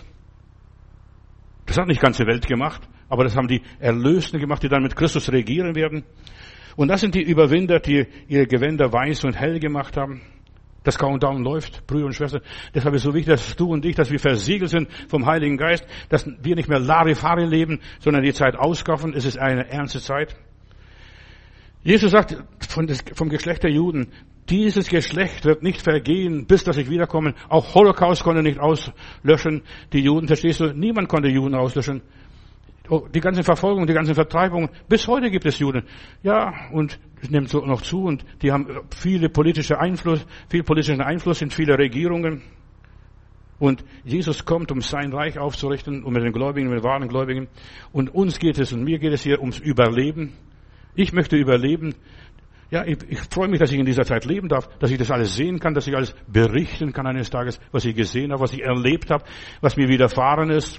Das hat nicht die ganze Welt gemacht, aber das haben die Erlösten gemacht, die dann mit Christus regieren werden. Und das sind die Überwinder, die ihre Gewänder weiß und hell gemacht haben. Das Countdown läuft, Brüder und Schwestern. Deshalb ist es so wichtig, dass du und ich, dass wir versiegelt sind vom Heiligen Geist, dass wir nicht mehr Larifari leben, sondern die Zeit auskaufen. Es ist eine ernste Zeit. Jesus sagt von des, vom Geschlecht der Juden, dieses Geschlecht wird nicht vergehen, bis dass ich wiederkomme. Auch Holocaust konnte nicht auslöschen. Die Juden, verstehst du? Niemand konnte Juden auslöschen. Die ganze Verfolgung, die ganze Vertreibung, bis heute gibt es Juden. Ja, und es nimmt so noch zu und die haben viele politische Einfluss, viel politischen Einfluss in viele Regierungen. Und Jesus kommt, um sein Reich aufzurichten, um mit den Gläubigen, mit den wahren Gläubigen. Und uns geht es und mir geht es hier ums Überleben. Ich möchte überleben. Ja, ich, ich freue mich, dass ich in dieser Zeit leben darf, dass ich das alles sehen kann, dass ich alles berichten kann eines Tages, was ich gesehen habe, was ich erlebt habe, was mir widerfahren ist.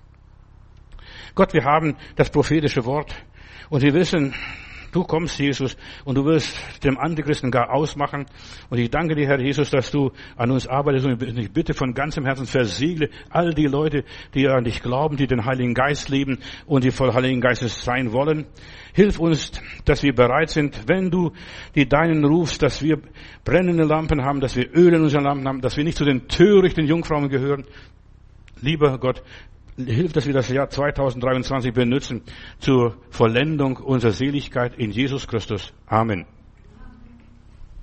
Gott, wir haben das prophetische Wort und wir wissen, du kommst, Jesus, und du wirst dem Antichristen gar ausmachen. Und ich danke dir, Herr Jesus, dass du an uns arbeitest und ich bitte von ganzem Herzen versiegle all die Leute, die an dich glauben, die den Heiligen Geist lieben und die voll Heiligen Geistes sein wollen. Hilf uns, dass wir bereit sind, wenn du die Deinen rufst, dass wir brennende Lampen haben, dass wir Öl in unseren Lampen haben, dass wir nicht zu den törichten Jungfrauen gehören. Lieber Gott, hilf, dass wir das Jahr zweitausenddreiundzwanzig benutzen zur Vollendung unserer Seligkeit in Jesus Christus. Amen.